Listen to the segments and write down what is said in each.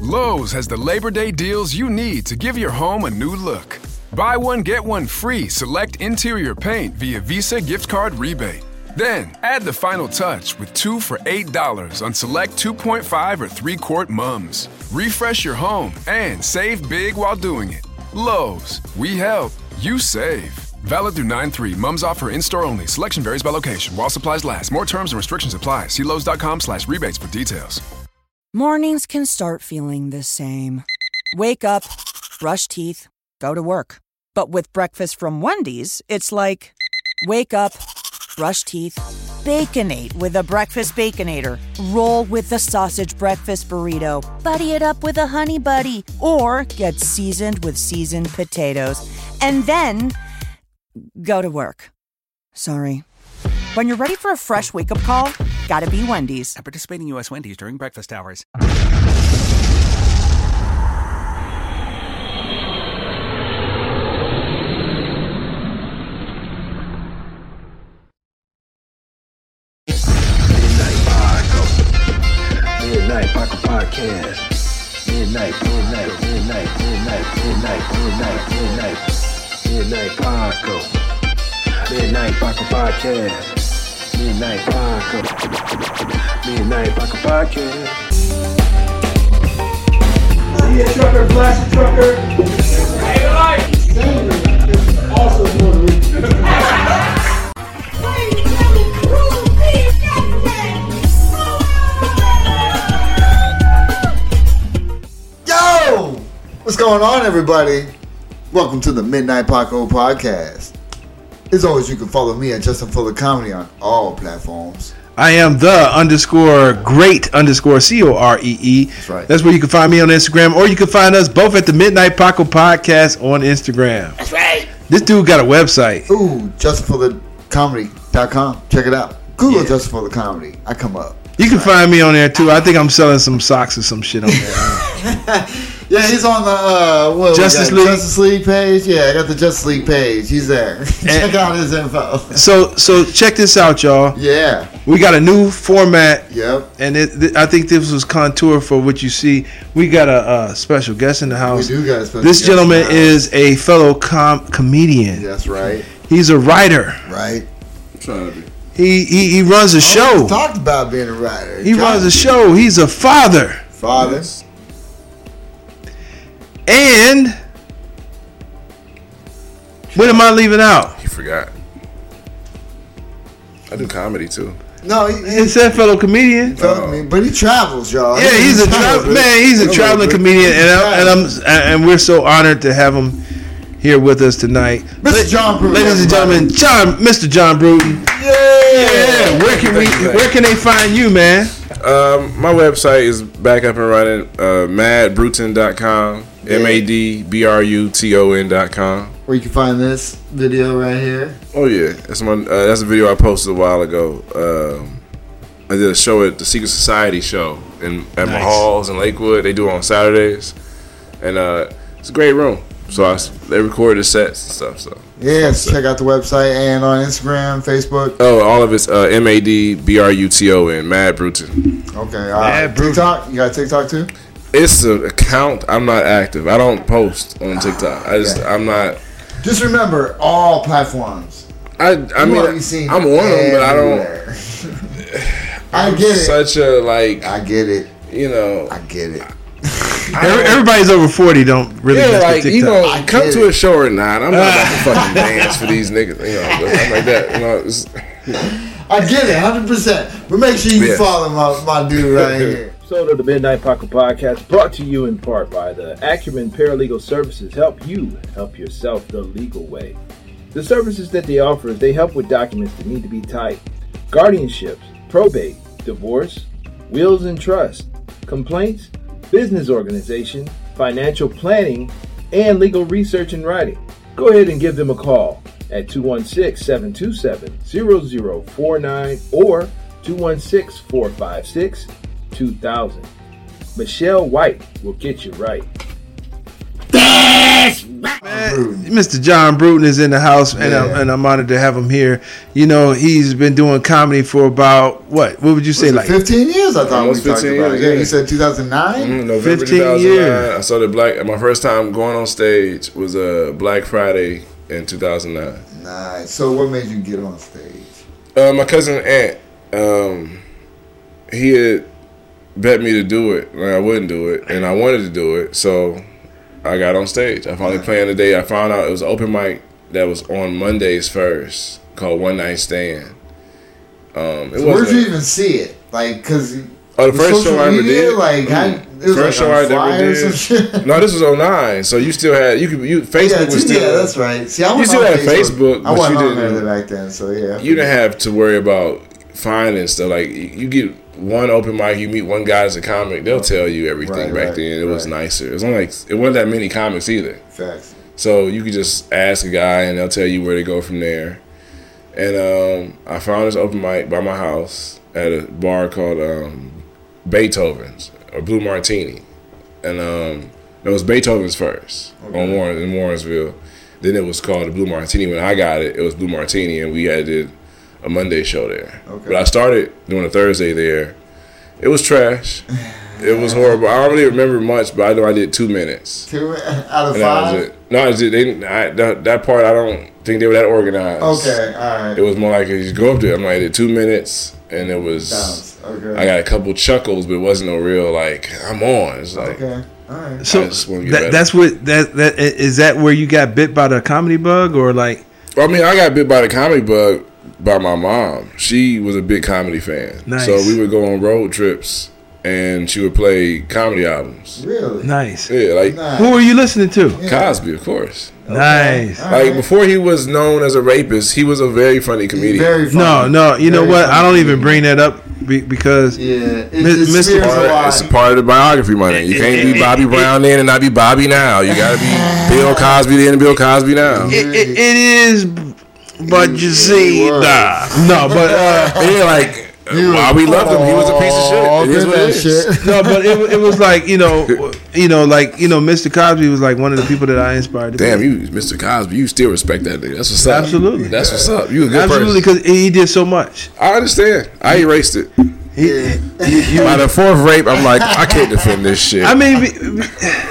Lowe's has the Labor Day deals you need to give your home a new look. Buy one, get one free select interior paint via Visa gift card rebate. Then, add the final touch with 2 for $8 on select 2.5 or 3-quart mums. Refresh your home and save big while doing it. Lowe's, we help, you save. Valid through 9/3. Mums offer in-store only. Selection varies by location. While supplies last. More terms and restrictions apply. See Lowes.com/rebates for details. Mornings can start feeling the same. Wake up, brush teeth, go to work. But with breakfast from Wendy's, it's like, wake up, brush teeth, Baconate with a breakfast Baconator. Roll with the sausage breakfast burrito. Buddy it up with a Honey Buddy. Or get seasoned with seasoned potatoes. And then go to work. Sorry. When you're ready for a fresh wake-up call, gotta be Wendy's. At participating U.S. Wendy's during breakfast hours. Midnight Paco Podcast. Midnight Paco. Midnight Paco Podcast. Midnight Paco Podcast. See a trucker, flash a trucker. Hey, light. Sandra is also Puerto Rican. Yo! What's going on, everybody? Welcome to the Midnight Paco Podcast. As always, you can follow me at Justin Fuller Comedy on all platforms. I am the _great _COREE. That's right. That's where you can find me on Instagram, or you can find us both at the Midnight Paco Podcast on Instagram. That's right. This dude got a website. Ooh, JustinFullerComedy.com. Check it out. Google Yeah. Justin Fuller Comedy. I come up. You can find me on there too. I think I'm selling some socks or some shit on there. Yeah, he's on the Justice League page. Yeah, I got the Justice League page. He's there. Check out his info. So check this out, y'all. Yeah. We got a new format. Yep. And I think this was contour for what you see. We got a special guest in the house. We do got a special This guest gentleman in the house. is a fellow comedian. That's right. He's a writer. Right. I'm trying to be. He runs a show. We talked about being a writer. He runs a show. He's a father. Father. Yes. And what am I leaving out? You forgot. I do comedy too. No, It's that fellow comedian. but he travels, y'all. Yeah, he's a traveling comedian, and we're so honored to have him here with us tonight, Mr. John Bruton. ladies and gentlemen. Mr. John Bruton. Yeah. Where can they find you, man? My website is back up and running. Madbruton.com. MADBRUTON.com. Where you can find this video right here. Oh yeah, that's a video I posted a while ago. I did a show at the Secret Society show at my halls in Lakewood. They do it on Saturdays, and it's a great room. So they recorded the sets and stuff. So Yes, check out the website and on Instagram, Facebook. oh, all of it's MADBRUTON. Mad Bruton. Okay, Mad Bruton. TikTok. You got TikTok too? It's an account. I'm not active. I don't post on TikTok. I'm not. Just remember all platforms. I You mean, wanna be seen I'm on them, but I don't. everywhere. I get it. Such a like. I get it. You know. I get it. Everybody's over 40. Don't really Yeah, mess like with you TikTok. know, I come get to it. a show or not. I'm not about to fucking dance for these niggas. You know, stuff like that. You know, I get it, 100%. But make sure you Yeah. follow my dude right here. Episode of the Midnight Paco Podcast brought to you in part by the Acumen Paralegal Services. Help you help yourself the legal way. The services that they offer is they help with documents that need to be typed, guardianships, probate, divorce, wills and trust, complaints, business organization, financial planning, and legal research and writing. Go ahead and give them a call at 216-727-0049 or 216-456-2000. Michelle White will get you right. That's Mr. John Bruton is in the house, and I'm honored to have him here. You know, he's been doing comedy for about what would you say, like 15 years? I thought almost we talked 15 about it. years, Yeah, you said 2009. November 15 2009. years. I started my first time going on stage was Black Friday in 2009. Nice. So what made you get on stage? My cousin Ant, he had bet me to do it, and I wouldn't do it, and I wanted to do it, so I got on stage. I finally playing the day. I found out it was an open mic that was on Mondays first, called One Night Stand. Where'd you even see it? Like, cause the first show I ever did. Like, First show I ever did. No, this was 09, so you still had Facebook was still. Yeah, that's right. See, I you still had Facebook, I but wasn't you on there didn't. back then, so yeah. You didn't have to worry about finding stuff. Like you get one open mic, you meet one guy as a comic, they'll tell you everything. Back then, it was nicer. It wasn't that many comics either. Facts. So you could just ask a guy, and they'll tell you where to go from there. And I found this open mic by my house at a bar called Beethoven's or Blue Martini, and it was Beethoven's first in Warrensville. Then it was called the Blue Martini. When I got it, it was Blue Martini, and we did a Monday show there. Okay. But I started doing a Thursday there. It was trash. It was horrible. I don't really remember much, but I know I did 2 minutes. 2 out of 5? No, that part I don't think they were that organized. Okay, all right. It was more like you just go up there. I'm like, I did 2 minutes, and it was. Okay. I got a couple chuckles, but it wasn't no real like I'm on. It's like okay, all right. So that's what that is. That where you got bit by the comedy bug, or like? I mean, I got bit by the comedy bug by my mom. She was a big comedy fan. Nice. So we would go on road trips, and she would play comedy albums. Really? Nice. Yeah, like who were you listening to? Cosby, of course. Nice. Like before he was known as a rapist, he was a very funny comedian. Very funny. No, you know what? Funny. I don't even bring that up because it's a part of the biography, money. You can't be Bobby Brown then and not be Bobby now. You got to be Bill Cosby then and Bill Cosby now. It is, but you see, no, but yeah, like. While we loved him, he was a piece of shit. It is what it is. No, but it was like Mr. Cosby was like one of the people that I inspired. Damn, you, Mr. Cosby, you still respect that nigga. That's what's up. Absolutely, that's what's up. You a good absolutely person. because he did so much. I understand. I erased it. By the fourth rape, I'm like, I can't defend this shit. I mean,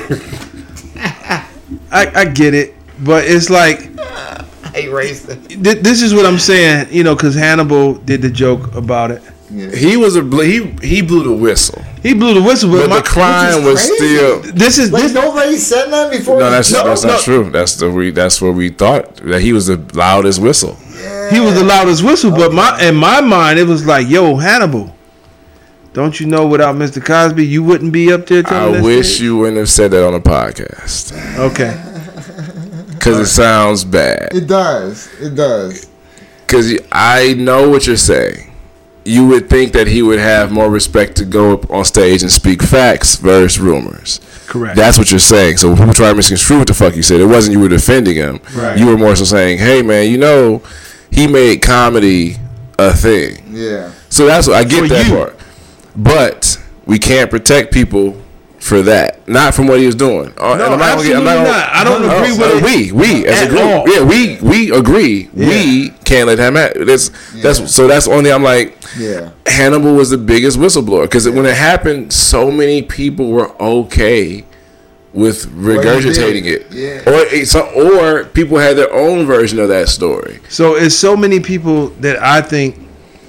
I get it, but it's like. Erased it. This is what I'm saying, because Hannibal did the joke about it. Yeah. He blew the whistle. He blew the whistle, but the crime was still. Nobody said that before. No, that's not true. That's what we thought, that he was the loudest whistle. Yeah. He was the loudest whistle, but in my mind, it was like, yo, Hannibal. Don't you know without Mr. Cosby, you wouldn't be up there telling I wish you wouldn't have said that on a podcast. Okay. Because it sounds bad. It does. Because I know what you're saying. You would think that he would have more respect to go up on stage and speak facts versus rumors. Correct. That's what you're saying. So people try to misconstrue what the fuck you said. It wasn't you were defending him. Right. You were more so saying, hey, man, he made comedy a thing. Yeah. So that's what I get that part. But we can't protect people for that, not from what he was doing. No, absolutely not. I don't agree with it. We as a group, yeah, we agree. Yeah. We can't let him happen. That's only. I'm like, yeah. Hannibal was the biggest whistleblower because when it happened, so many people were okay with regurgitating it, or people had their own version of that story. So it's so many people that I think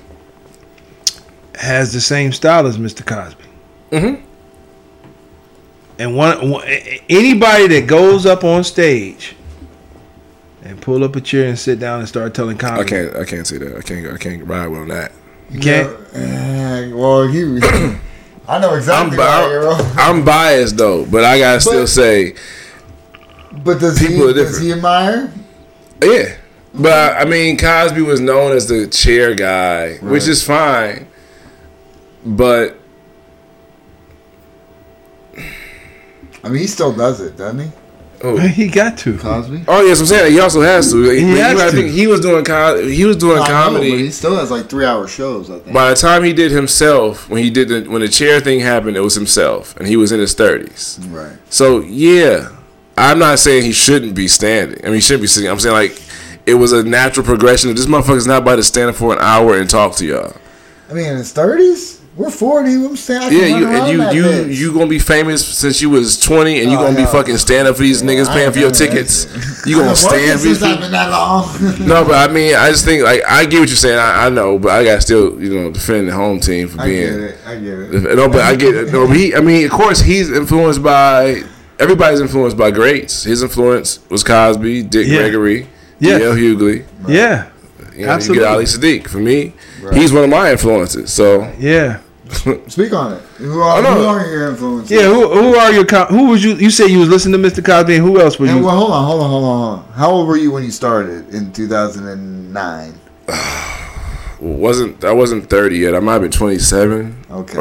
has the same style as Mr. Cosby. Mm-hmm. And anybody that goes up on stage and pull up a chair and sit down and start telling comedy. I can't say that. I can't ride with on that. You can't. I know exactly why you're wrong. I'm biased though, but I gotta still say. But does he admire? Yeah, but I mean, Cosby was known as the chair guy, which is fine, but. I mean, he still does it, doesn't he? Oh. He got to. Cosby? Oh, yes, I'm saying he also has to. I think he was doing comedy. But he still has like 3-hour shows, I think. By the time he did himself, when the chair thing happened, it was himself, and he was in his 30s. Right. So yeah, I'm not saying he shouldn't be standing. I mean, he shouldn't be sitting. I'm saying like it was a natural progression. This motherfucker's not about to stand up for an hour and talk to y'all. I mean, in his 30s. We're 40. I'm saying, you gonna be famous since you was 20, and you gonna be fucking stand up for these niggas paying for your tickets. You gonna stand for these people? That long. No, but I mean, I just think like I get what you're saying. I know, but I gotta still defend the home team for being. I get it. No, but I get it. No, I mean, of course, he's influenced by everybody's influenced by greats. His influence was Cosby, Dick Gregory, D.L. Hughley. Yeah, absolutely. You get Ali Sadiq. For me, he's one of my influences. So yeah. Speak on it. Who are your influences? Yeah, who are your? Who was you? You said you was listening to Mr. Cosby. And who else were you? Well, hold on. How old were you when you started in 2009? I wasn't 30 yet. I might have been 27 or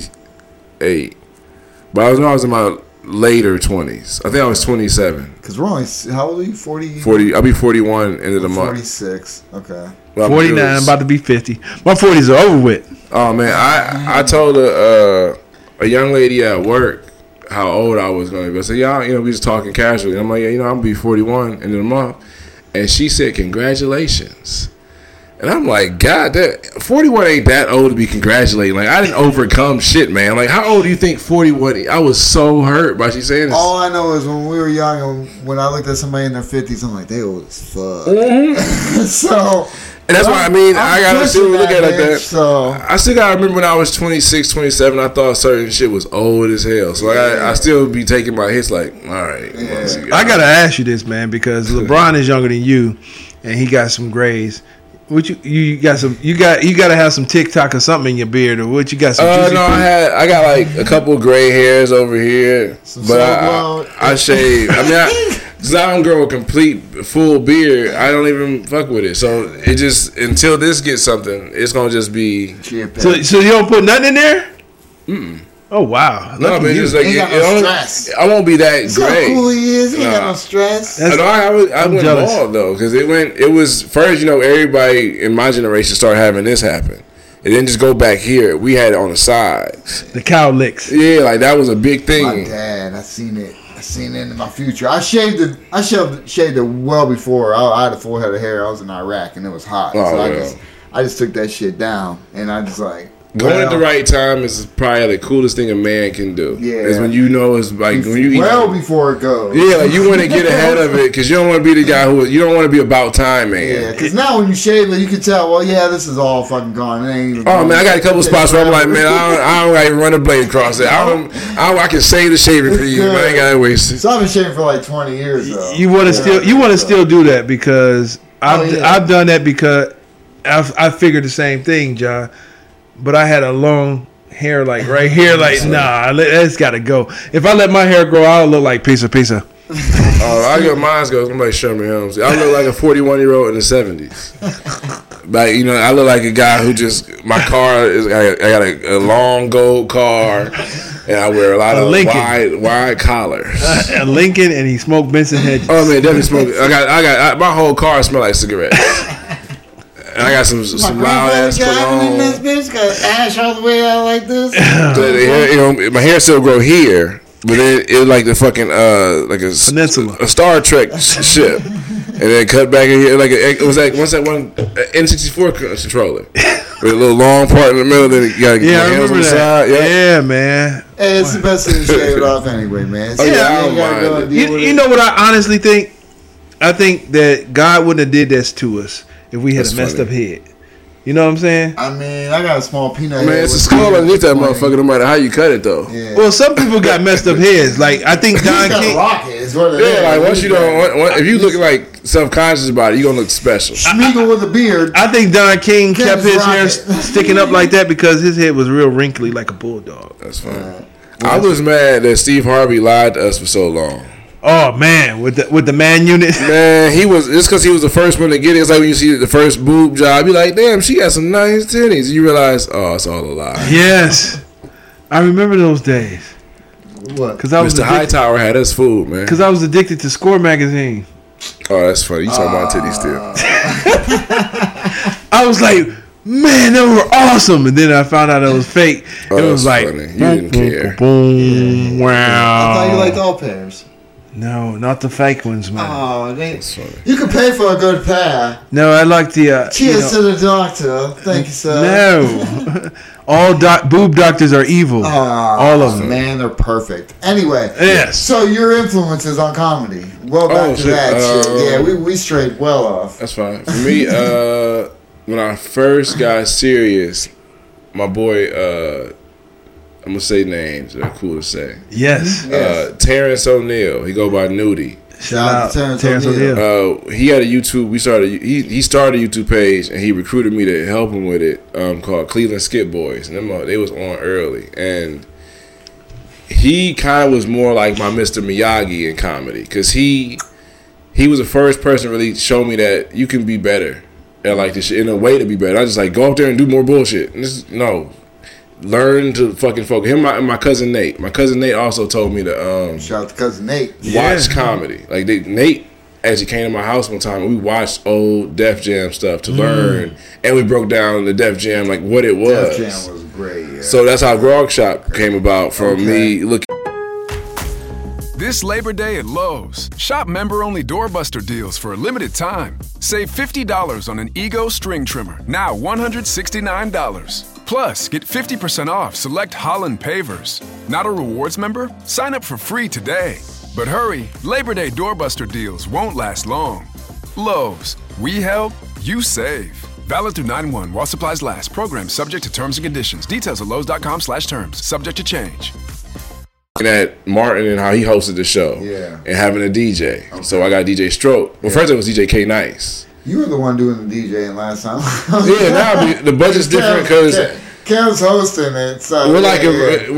28. But I was in my later 20s. I think I was 27. Because we're only, how old are you? 40? I'll be 41 end of the month. 46. Okay. Well, 49. I'm about to be 50. My 40s are over with. Oh man, I told a young lady at work how old I was going to be. I said, yeah, we just talking casually. And I'm like, yeah, I'm gonna be 41 end of the month, and she said, congratulations. And I'm like, God, that 41 ain't that old to be congratulating. Like, I didn't overcome shit, man. Like, how old do you think 41? I was so hurt by she saying this. All I know is when we were young, and when I looked at somebody in their 50s, I'm like, they old as fuck. So. And that's why, I mean, I gotta still look at it like that. So. I still gotta remember when I was 26, 27, I thought certain shit was old as hell. So I still be taking my hits like, all right. Yeah. I gotta ask you this, man, because LeBron is younger than you, and he got some grays. What you got some? You gotta have some TikTok or something in your beard, or what? You got some? No, I got like a couple of gray hairs over here, but I shave. I mean, cause I don't grow a complete full beard. I don't even fuck with it. So it just until this gets something, it's gonna just be. So you don't put nothing in there? Mm. Oh wow! No, but just like he ain't got no stress. I won't be that See gray. how cool he is. He ain't got no stress. I went bald though, because it was first. Everybody in my generation started having this happen. It didn't just go back here. We had it on the sides. The cow licks. Yeah, like that was a big thing. My dad, I seen it in my future. I shaved it well before. I had a full head of hair. I was in Iraq and it was hot. So I just took that shit down, and I just like. Going at the right time is probably the coolest thing a man can do. Yeah, is when it's like when you before it goes. Yeah, like you want to get ahead of it because you don't want to be the guy you don't want to be about time, man. Yeah, because now when you shave it, you can tell. Well, yeah, this is all fucking gone. It ain't even. Oh man, I got a couple spots where I'm like, man, I don't gotta run a blade across it. I can save the shaving for you, but I ain't gotta waste it. So I've been shaving for like 20 years though. You want to still do that because I've done that because I figured the same thing, John. But I had a long hair like right here, like nah, that's gotta go. If I let my hair grow, I'll look like pizza. Oh, I got mine goes. I'm like Sherman Helms. I look like a 41-year-old in the 70s. But I look like a guy who just my car is. I got a long gold car, and I wear a lot of wide collars. A Lincoln, and he smoked Benson Hedges. Oh man, definitely smoke. I got my whole car smell like cigarettes. And I got some loud ass cologne. In this bitch got ash all the way out like this. My hair still grow here, but then it was like the fucking like a peninsula, a Star Trek ship, and then cut back in here like it was like what's that one N64 controller with a little long part in the middle. Then you got hands on the side. Yeah, man. Hey, it's the best thing to shave it off anyway, man. So I don't mind it. You know what I honestly think? I think that God wouldn't have did this to us if we had a messed up head. You know what I'm saying? I mean, I got a small peanut head. Man, it's a skull underneath that motherfucker no matter how you cut it, though. Yeah. Well, some people got messed up heads. Like, I think Don King... like, once you don't... If you look like self-conscious about it, you're going to look special. Schmeagle with a beard. I think Don King kept his hair sticking up like that because his head was real wrinkly like a bulldog. That's fine. I was mad that Steve Harvey lied to us for so long. Oh man, with the man unit. Man, it's because he was the first one to get it. It's like when you see the first boob job, you're like, damn, she got some nice titties. You realize, oh, it's all a lie. Yes, I remember those days. What? Because Mr. Hightower had us fooled, man. Because I was addicted to Score magazine. Oh, that's funny. You talking about titties still? I was like, man, they were awesome, and then I found out it was fake. Oh, it was like, funny. You didn't care. Boom, wow. I thought you liked all pairs. No, not the fake ones, man. Oh, you can pay for a good pair. No, I like the. Cheers to the doctor. Thank you, sir. No, all boob doctors are evil. All of them. Man, they're perfect. Anyway, yes. So your influences on comedy. Well, back to that shit. Yeah, we strayed well off. That's fine. For me, when I first got serious, my boy. I'm gonna say names. They're cool to say. Yes. Terrence O'Neill. He go by Nudie. Shout out to Terrence O'Neill. He had a YouTube. He started a YouTube page and he recruited me to help him with it. Called Cleveland Skip Boys, and they was on early. And he kind of was more like my Mr. Miyagi in comedy because he was the first person to really show me that you can be better at like this shit in a way to be better. I just like go up there and do more bullshit. No. Learn to fucking focus. Him and my cousin Nate. My cousin Nate also told me to shout out to cousin Nate. Watch comedy. Like Nate actually came to my house one time and we watched old Def Jam stuff to learn, and we broke down the Def Jam like what it was. Def Jam was great. Yeah. So that's how Grog Shop came about from me looking. This Labor Day at Lowe's, shop member-only doorbuster deals for a limited time. Save $50 on an Ego string trimmer, now $169. Plus, get 50% off select Holland pavers. Not a rewards member? Sign up for free today. But hurry, Labor Day doorbuster deals won't last long. Lowe's, we help, you save. Valid through 9/1 while supplies last. Program subject to terms and conditions. Details at lowes.com/terms. Subject to change. At Martin and how he hosted the show. Yeah. And having a DJ. Okay. So I got DJ Stroke. Well, first it was DJ K Nice. You were the one doing the DJing last time. Yeah, now the budget's different because Cam's hosting it. So we'll get to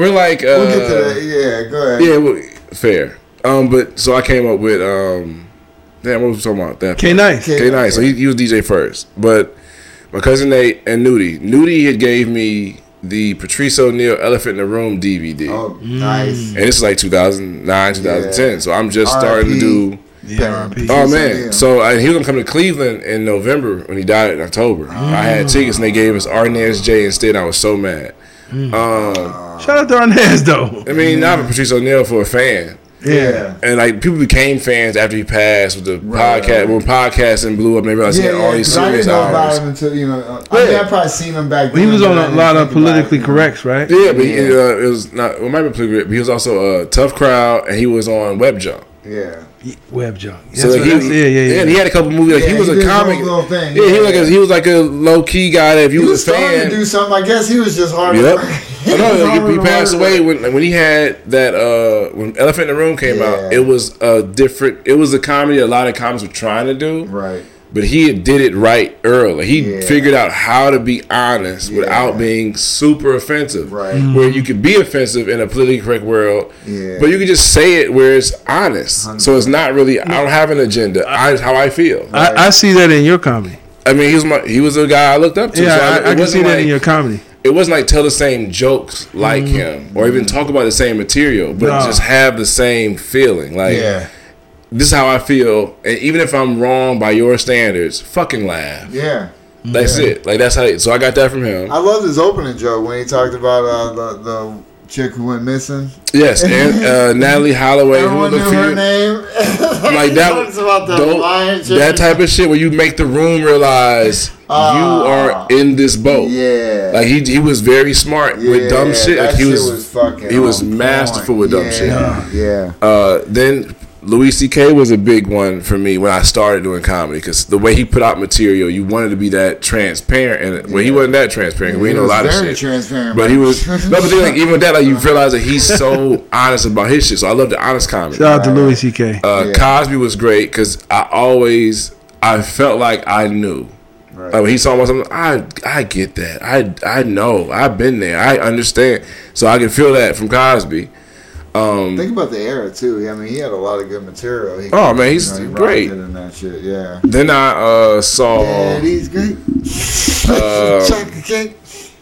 that. Yeah, go ahead. Yeah, well, fair. But so I came up with what was we talking about? That K Nice. K Nice. So he was DJ first, but my cousin Nate and Nudie had gave me the Patrice O'Neal Elephant in the Room DVD. Oh, nice. And this is like 2009, 2010. Yeah. So I'm just starting to do. Oh man! So he was gonna come to Cleveland in November when he died in October. I had tickets and they gave us Arnaz J instead. I was so mad. Shout out to Arnaz though. I mean, not for Patrice O'Neal, for a fan. Yeah. And like people became fans after he passed with the podcast. When podcasting blew up, and they realized he had all these serious hours. I didn't know about him until I probably seen him back then. He was on a lot of politically corrects, right? Yeah, but it was not. It might be politically correct, but he was also a Tough Crowd, and he was on Web Junk. Yeah. Web Junk. So and he had a couple movies. Like he was a comic. Thing. Yeah, he was like a low key guy. That if you was a fan, to do something. I guess he was just hard. He passed away when he had that. When Elephant in the Room came out, it was a different. It was a comedy a lot of comics were trying to do. Right. But he did it right early. He figured out how to be honest without being super offensive. Right. Where you could be offensive in a politically correct world, but you could just say it where it's honest. 100%. So it's not really, I don't have an agenda. It's how I feel. Right. I see that in your comedy. I mean, he was a guy I looked up to. Yeah, so I can see that in your comedy. It wasn't like tell the same jokes like him or even talk about the same material, but just have the same feeling. Like, this is how I feel, and even if I'm wrong by your standards, fucking laugh. Yeah. That's it. Like, that's how. So I got that from him. I loved his opening joke when he talked about the chick who went missing. Yes, and Natalie Holloway. Everyone knew her name. Like that type of shit where you make the room realize you are in this boat. Yeah. Like he was very smart with dumb shit. Like he was masterful with dumb shit. Yeah. Then Louis C.K. was a big one for me when I started doing comedy because the way he put out material, you wanted to be that transparent, and he wasn't that transparent. We know a lot of shit, transparent, but he was. No, but then, like, even with that, like you realize that he's so honest about his shit. So I love the honest comedy. Shout out to Louis C.K. Cosby was great because I felt like I knew. Right. Like when he saw something, I get that. I know. I've been there. I understand. So I can feel that from Cosby. Think about the era too. I mean, he had a lot of good material. He's great. In that shit, yeah. Then I saw. Daddy's great. Chocolate cake.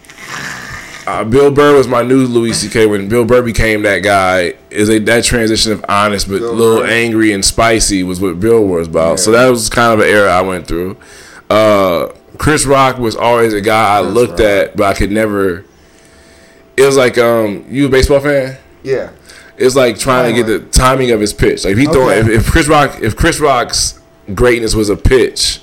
Bill Burr was my new Louis C.K. When Bill Burr became that guy, that transition of honest but a little angry and spicy was what Bill was about. Yeah. So that was kind of an era I went through. Chris Rock was always a guy I looked at, but I could never. It was like, you a baseball fan? Yeah. It's like trying to get the timing of his pitch. Like if he throwing, if Chris Rock's greatness was a pitch,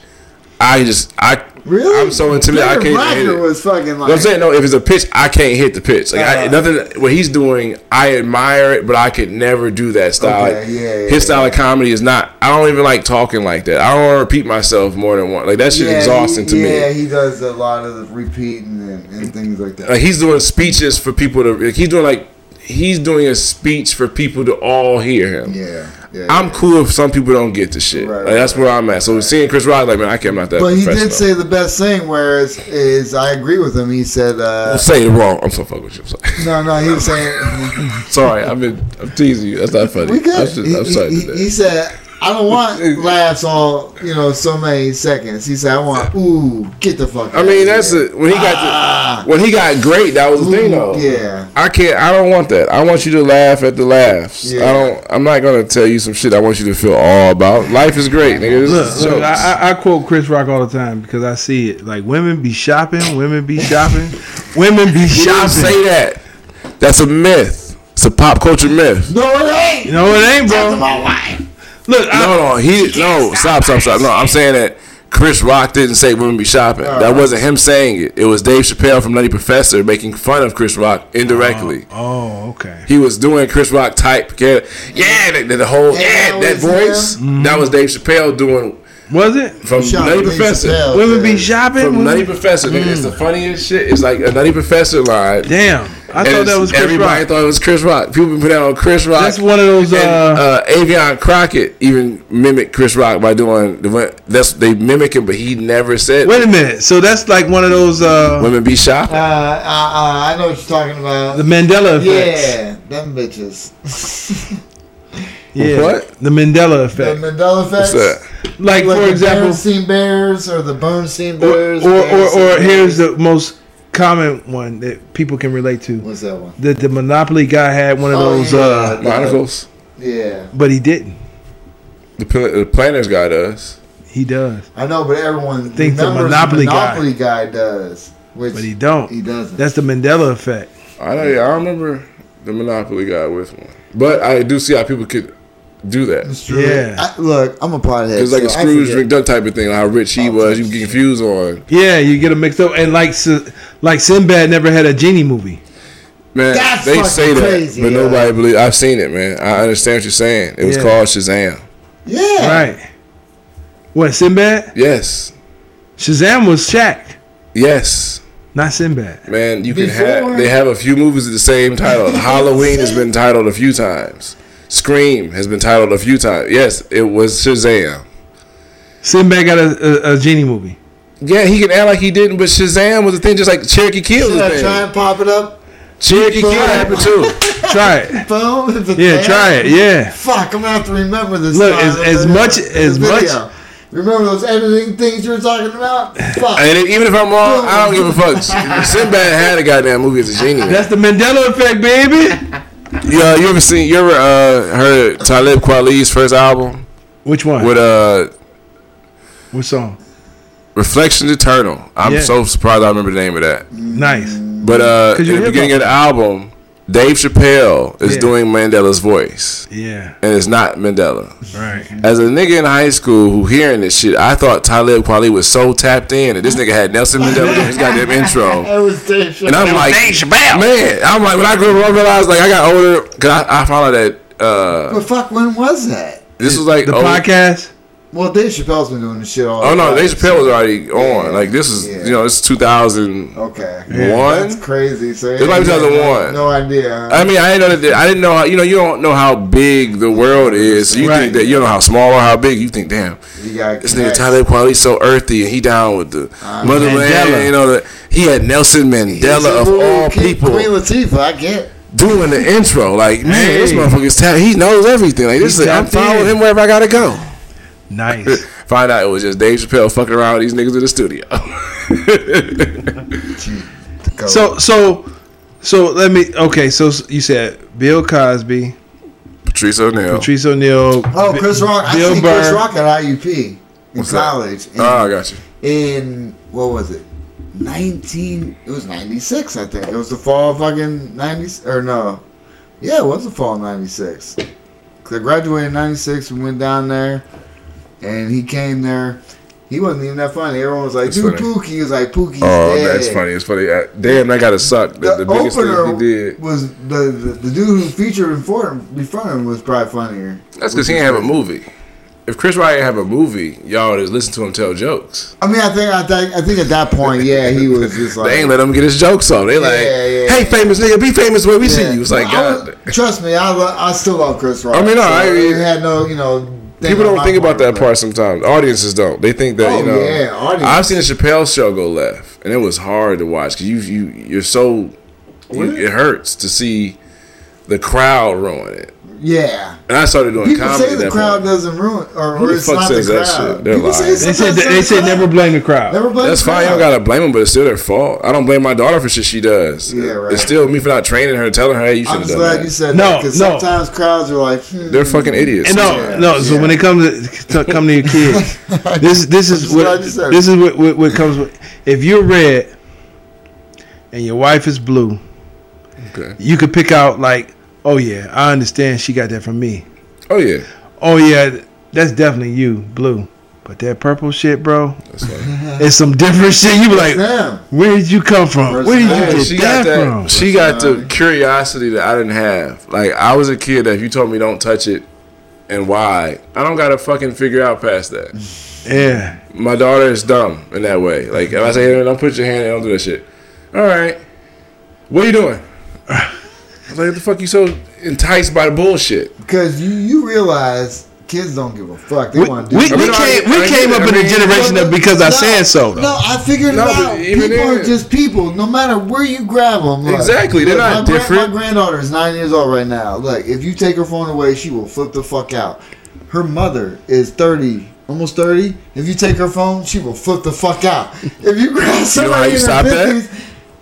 Really? I'm so intimidated. I can't hit it. Was fucking like. I'm saying if it's a pitch, I can't hit the pitch. Like nothing. What he's doing, I admire it, but I could never do that style. His style of comedy is not. I don't even like talking like that. I don't want to repeat myself more than once. Like that shit exhausting to me. Yeah, he does a lot of the repeating and things like that. Like he's doing speeches for people to. Like, he's doing a speech for people to all hear him. Yeah. I'm cool if some people don't get the shit. Right, that's where I'm at. So seeing Chris Rock, like, man, I'm not that. But he did say the best thing, whereas I agree with him. He said, I'm saying it wrong. I'm so fucking with you. I'm sorry. No, he was saying. Sorry, I'm teasing you. That's not funny. I'm sorry. He said, I don't want laughs all, so many seconds. He said, I want, ooh, get the fuck out. I mean, that's it. When he got great, that was the thing though. Yeah. I don't want that. I want you to laugh at the laughs. Yeah. I'm not gonna tell you some shit I want you to feel all about. Life is great, nigga. Look, I quote Chris Rock all the time because I see it. Like women be shopping, women be shopping, women be shopping. You don't say that. That's a myth. It's a pop culture myth. No, it ain't. No, it ain't, bro. That's my wife. Look, stop. No, I'm saying that Chris Rock didn't say women be shopping. That wasn't him saying it. It was Dave Chappelle from Nutty Professor making fun of Chris Rock indirectly. Oh, okay. He was doing Chris Rock type. The whole that voice. Mm-hmm. That was Dave Chappelle doing. Was it? From Nutty Professor. Women be shopping? From Nutty Professor. Nigga, it's the funniest shit. It's like a Nutty Professor line. Damn. I thought that was Chris Rock. Everybody thought it was Chris Rock. People put that on Chris Rock. That's one of those. Avion Crockett even mimicked Chris Rock by doing they mimic him, but he never said. Wait a minute. So that's like one of those. Women be shopping. I know what you're talking about. The Mandela effect. Yeah, them bitches. Yeah, what? The Mandela effect. The Mandela effect. What's that? Like for example, Bernstein Bears or the Bernstein Bears. Or here's the most common one that people can relate to. What's that one? That the Monopoly guy had one of those monocles. Yeah, but he didn't. The Planners guy does. He does. I know, but everyone thinks the Monopoly guy does. But he don't. He doesn't. That's the Mandela effect. I remember the Monopoly guy with one, but I do see how people could do that. Yeah. Look, I'm a pothead. It's like a Scrooge McDuck type of thing. How rich he was, you get confused on. Yeah, you get them mixed up, and like Sinbad never had a genie movie. Man, they say that, crazy, but nobody believes. I've seen it, man. I understand what you're saying. It was called Shazam. Yeah. Right. What, Sinbad? Yes. Shazam was Shaq. Yes. Not Sinbad. Man, they have a few movies with the same title. Halloween has been titled a few times. Scream has been titled a few times. Yes, it was Shazam. Sinbad got a genie movie. Yeah, he can act like he didn't, but Shazam was the thing, just like Cherokee Kill. Should I try and pop it up? Cherokee Kill happened too. Try it. Boom. Yeah, try it. Yeah. Fuck, I'm gonna have to remember this. Look, as much. Remember those editing things you were talking about? Fuck. And even if I'm wrong, I don't give a fuck. Sinbad had a goddamn movie as a genie. That's the Mandela effect, baby. You ever heard Talib Kweli's first album? Which one? With what song? Reflections Eternal. I'm so surprised I remember the name of that. Nice. But in the beginning of the album, Dave Chappelle is doing Mandela's voice. Yeah. And it's not Mandela. Right. As a nigga in high school who hearing this shit, I thought Talib Kweli was so tapped in, and this nigga had Nelson Mandela in his goddamn intro. That was Dave Chappelle. And I'm like, Dave Chappelle. Man, I'm like, when I grew up, I realized, like, I got older, because I found out that. But fuck, when was that? This was like the podcast? Well, Dave Chappelle's been doing this shit all. Oh no, Dave Chappelle was already on. Like this is, it's 2000. Okay, that's crazy. So it might be 2001. No idea. I mean, I didn't know that. I didn't know how. You don't know how big the world is. So you think that you don't know how small or how big. You think, damn, this nigga Talib Kweli so earthy and he down with the motherland. He had Nelson Mandela of all people. Queen Latifah, I get. Doing the intro, like man, this motherfucker's he knows everything. Like this, I'm following him wherever I gotta go. Nice. Find out it was just Dave Chappelle fucking around with these niggas in the studio. So let me. Okay, so you said Bill Cosby, Patrice O'Neal. Oh, Chris Rock. I see Chris Rock at IUP in college. I got you. In what was it? It was 96, I think. It was the fall of fucking 90s, or no. Yeah, it was the fall of 96. I graduated in 96. We went down there, and he came there. He wasn't even that funny. Everyone was like, dude, Pookie. He was like, Pookie's dead. That's funny. It's funny. Damn, that gotta suck. The biggest thing he did was the dude who featured before him was probably funnier. That's because he didn't have a movie. If Chris Rock didn't have a movie, y'all would just listen to him tell jokes. I mean, I think at that point, yeah, he was just like, they ain't let him get his jokes off. They hey, famous nigga, be famous where we see you. It's like, God. Trust me, I still love Chris Rock. I mean, no, so I had no, people don't think about that part sometimes. Audiences don't. They think that I've seen the Chappelle show go left, and it was hard to watch because you're so it hurts to see the crowd ruin it. Yeah, and I started doing people comedy. Say the crowd doesn't ruin, or who the it's fuck not says the that crowd. shit? They're lying. They said never blame the crowd. That's fine. You don't gotta blame them, but it's still their fault. I don't blame my daughter for shit she does. Yeah, right. It's still me for not training her, telling her, hey, you should have done that. I'm glad you said that because sometimes crowds are like, they're fucking idiots. And So when it comes to your kids, this is what comes with. If you're red and your wife is blue, you could pick out like, oh yeah, I understand she got that from me. Oh yeah. Oh yeah, that's definitely you, blue. But that purple shit, bro, it's some different shit. You be like, where did you come from? Where did you get that from? She got the curiosity that I didn't have. Like, I was a kid that if you told me don't touch it and why, I don't gotta fucking figure out past that. Yeah. My daughter is dumb in that way. Like, if I say, hey, don't put your hand in, don't do that shit. All right. What are you doing? Like, what the fuck you so enticed by the bullshit? Because you realize kids don't give a fuck. They want to do we came up in a generation of because I said so. No, I figured it out. People are just people. No matter where you grab them. Exactly. They're not different. My granddaughter is 9 years old right now. Look, if you take her phone away, she will flip the fuck out. Her mother is 30. Almost 30. If you take her phone, she will flip the fuck out. If you grab somebody in her 50s,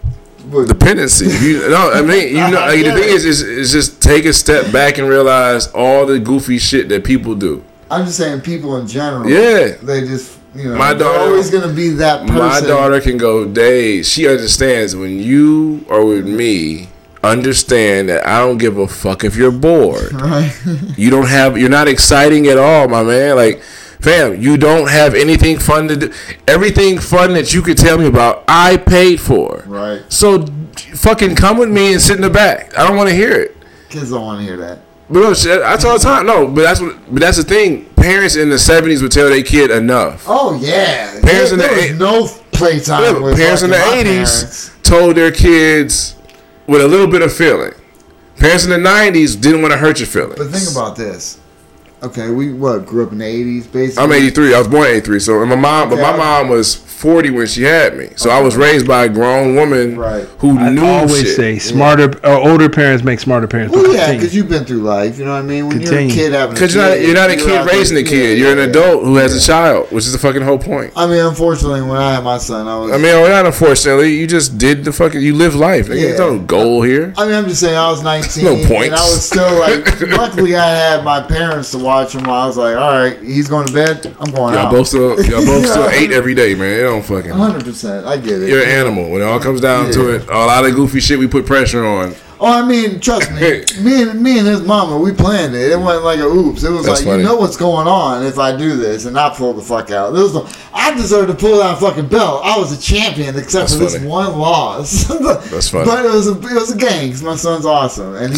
dependency. The thing is just take a step back and realize all the goofy shit that people do. I'm just saying people in general. Yeah. They just, my daughter, they're always going to be that person. My daughter can go days. She understands when you are with me, understand that I don't give a fuck if you're bored. Right. You're not exciting at all, my man. Like, fam, you don't have anything fun to do. Everything fun that you could tell me about, I paid for. Right. So, fucking come with me and sit in the back. I don't want to hear it. Kids don't want to hear that. But no, that's all the time. No, but that's the thing. Parents in the 70s would tell their kid enough. Oh yeah. Parents in the there was no playtime. With parents in the 80s told their kids with a little bit of feeling. Parents in the 90s didn't want to hurt your feelings. But think about this. Okay, we grew up in the 80s, basically. I'm 83. I was born in 83. So my mom was 40 when she had me. So I was raised by a grown woman who knew always shit. say smarter or older parents make smarter parents. Well, yeah, because you've been through life. You know what I mean? When you're a kid having a kid. Because you're not a kid raising a kid. You're an adult who has a child, which is the fucking whole point. I mean, unfortunately, when I had my son, not unfortunately. You just did you lived life. There's no goal here. I mean, I'm just saying I was 19. No points. And I was still like, luckily I had my parents to watch him. I was like, all right, he's going to bed. I'm going out. Y'all both still ate every day, man. It don't fucking. 100%. I get it. You're an animal. When it all comes down to it, a lot of goofy shit we put pressure on. Oh, I mean, trust me. me and his mama, we planned it. It wasn't like a oops. It was That's like, funny. You know what's going on if I do this and I pull the fuck out. I deserve to pull that fucking belt. I was a champion except for this one loss. That's funny. But it was a gang because my son's awesome. And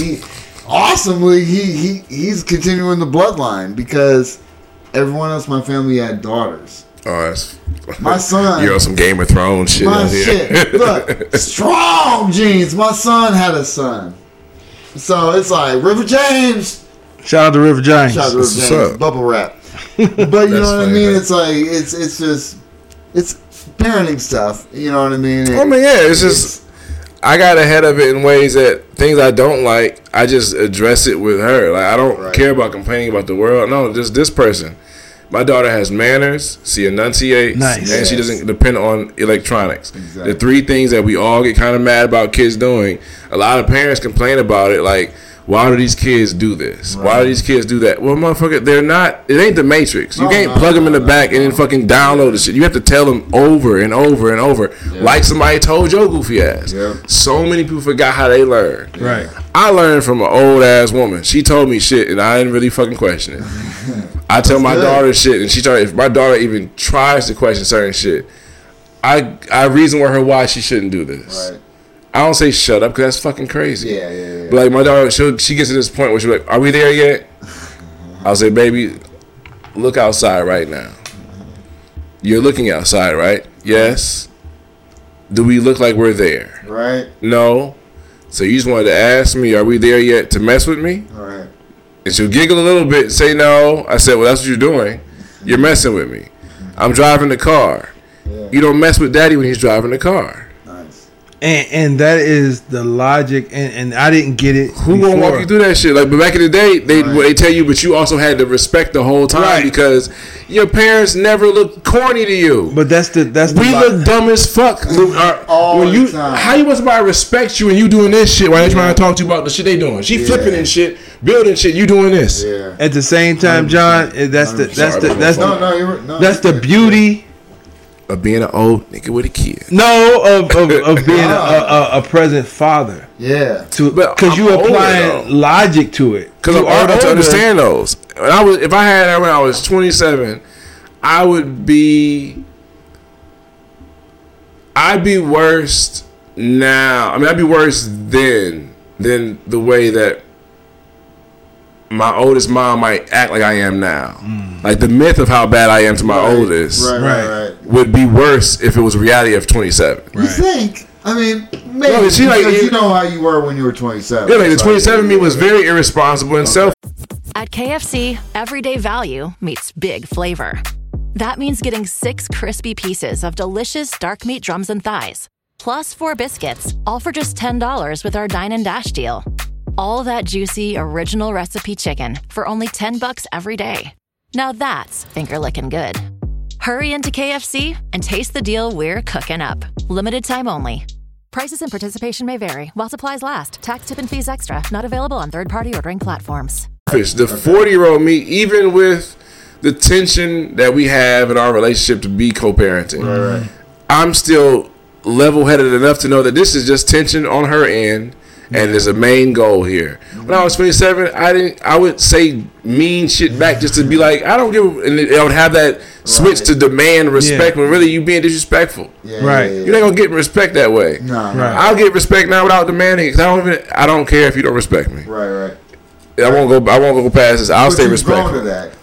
he's continuing the bloodline because everyone else in my family had daughters. Oh, that's my son. You're on some Game of Thrones shit out here. Shit. Look, strong genes. My son had a son, so it's like River James. Shout out to River James. Shout out to River James. Bubble wrap. But you know what I mean? Man. It's like it's just parenting stuff. You know what I mean? It's just. I got ahead of it in ways that things I don't like, I just address it with her. Like, I don't care about complaining about the world. No, just this person. My daughter has manners, she enunciates, and she doesn't depend on electronics. Exactly. The three things that we all get kind of mad about kids doing, a lot of parents complain about it, like, why do these kids do this? Why do these kids do that? Well, motherfucker, they're not. It ain't the Matrix. You can't plug them in the back and then fucking download the shit. You have to tell them over and over and over, like somebody told your goofy ass. So many people forgot how they learned. Right. I learned from an old ass woman. She told me shit, and I didn't really fucking question it. I tell my daughter shit, and she started. If my daughter even tries to question certain shit, I reason with her why she shouldn't do this. Right. I don't say shut up because that's fucking crazy. Yeah. But like my daughter, she gets to this point where she's like, "Are we there yet?" I'll say, "Baby, look outside right now. You're looking outside, right? Yes. Do we look like we're there? Right. No. So you just wanted to ask me, are we there yet to mess with me?" Right. And she'll giggle a little bit and say no. I said, well, that's what you're doing. You're messing with me. I'm driving the car. Yeah. You don't mess with daddy when he's driving the car. Nice. And that is the logic, and I didn't get it. Who gonna walk you through that shit? Like, but back in the day, they tell you, but you also had to respect the whole time because your parents never looked corny to you. But that's the we look dumb as fuck. All when you the time. how you want somebody to respect you when you doing this shit while they trying to talk to you about the shit they doing? She flipping and shit, building shit. You doing this? Yeah. At the same time, John, that's the beauty of being an old nigga with a kid. No, of being a present father. Yeah. Because you applying logic to it. Because I'm old enough to understand those. If I had that when I was 27, I'd be worse now. I mean, I'd be worse then than the way that my oldest mom might act like I am now. Like the myth of how bad I am to my oldest would be worse if it was reality of 27. You think? I mean, maybe because you know how you were when you were 27. Yeah, like the 27 me was very irresponsible and self. At KFC, everyday value meets big flavor. That means getting 6 crispy pieces of delicious dark meat drums and thighs, plus 4 biscuits, all for just $10 with our Dine and Dash deal. All that juicy, original recipe chicken for only $10 every day. Now that's finger-licking good. Hurry into KFC and taste the deal we're cooking up. Limited time only. Prices and participation may vary while supplies last. Tax, tip, and fees extra. Not available on third-party ordering platforms. The 40-year-old me, even with the tension that we have in our relationship to be co-parenting, I'm still level-headed enough to know that this is just tension on her end. And there's a main goal here. When I was 27, I would say mean shit back just to be like, I don't give a, and I would have that switch to demand respect when really you being disrespectful. You're not gonna get respect that way. I'll get respect now without demanding it. I don't care if you don't respect me. I won't go past this. I'll stay respectful.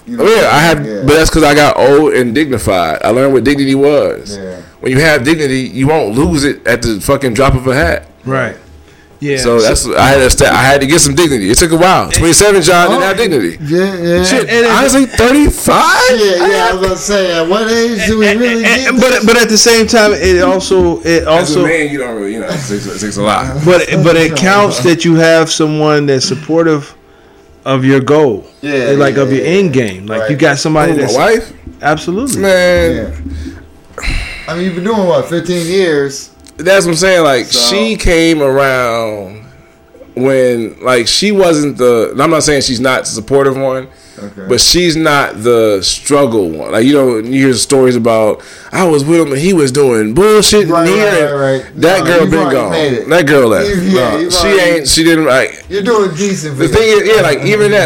But that's because I got old and dignified. I learned what dignity was. When you have dignity, you won't lose it at the fucking drop of a hat. Yeah, so that's I had to get some dignity. It took a while. 27, John didn't have dignity. Shit, honestly, 35. I was gonna say, at what age do we really get? But at the same time, it also as a man, you don't really, it takes a lot. But it counts that you have someone that's supportive of your goal, of your end game. Like you got somebody that's my wife. Absolutely, man. I mean, you've been doing what, 15 years. That's what I'm saying. Like she came around when she wasn't the. I'm not saying she's not the supportive one, but she's not the struggle one. Like you hear stories about I was with him and he was doing bullshit That girl been gone. That girl left. She ain't. She didn't. Like you're doing decent. The thing is, even that.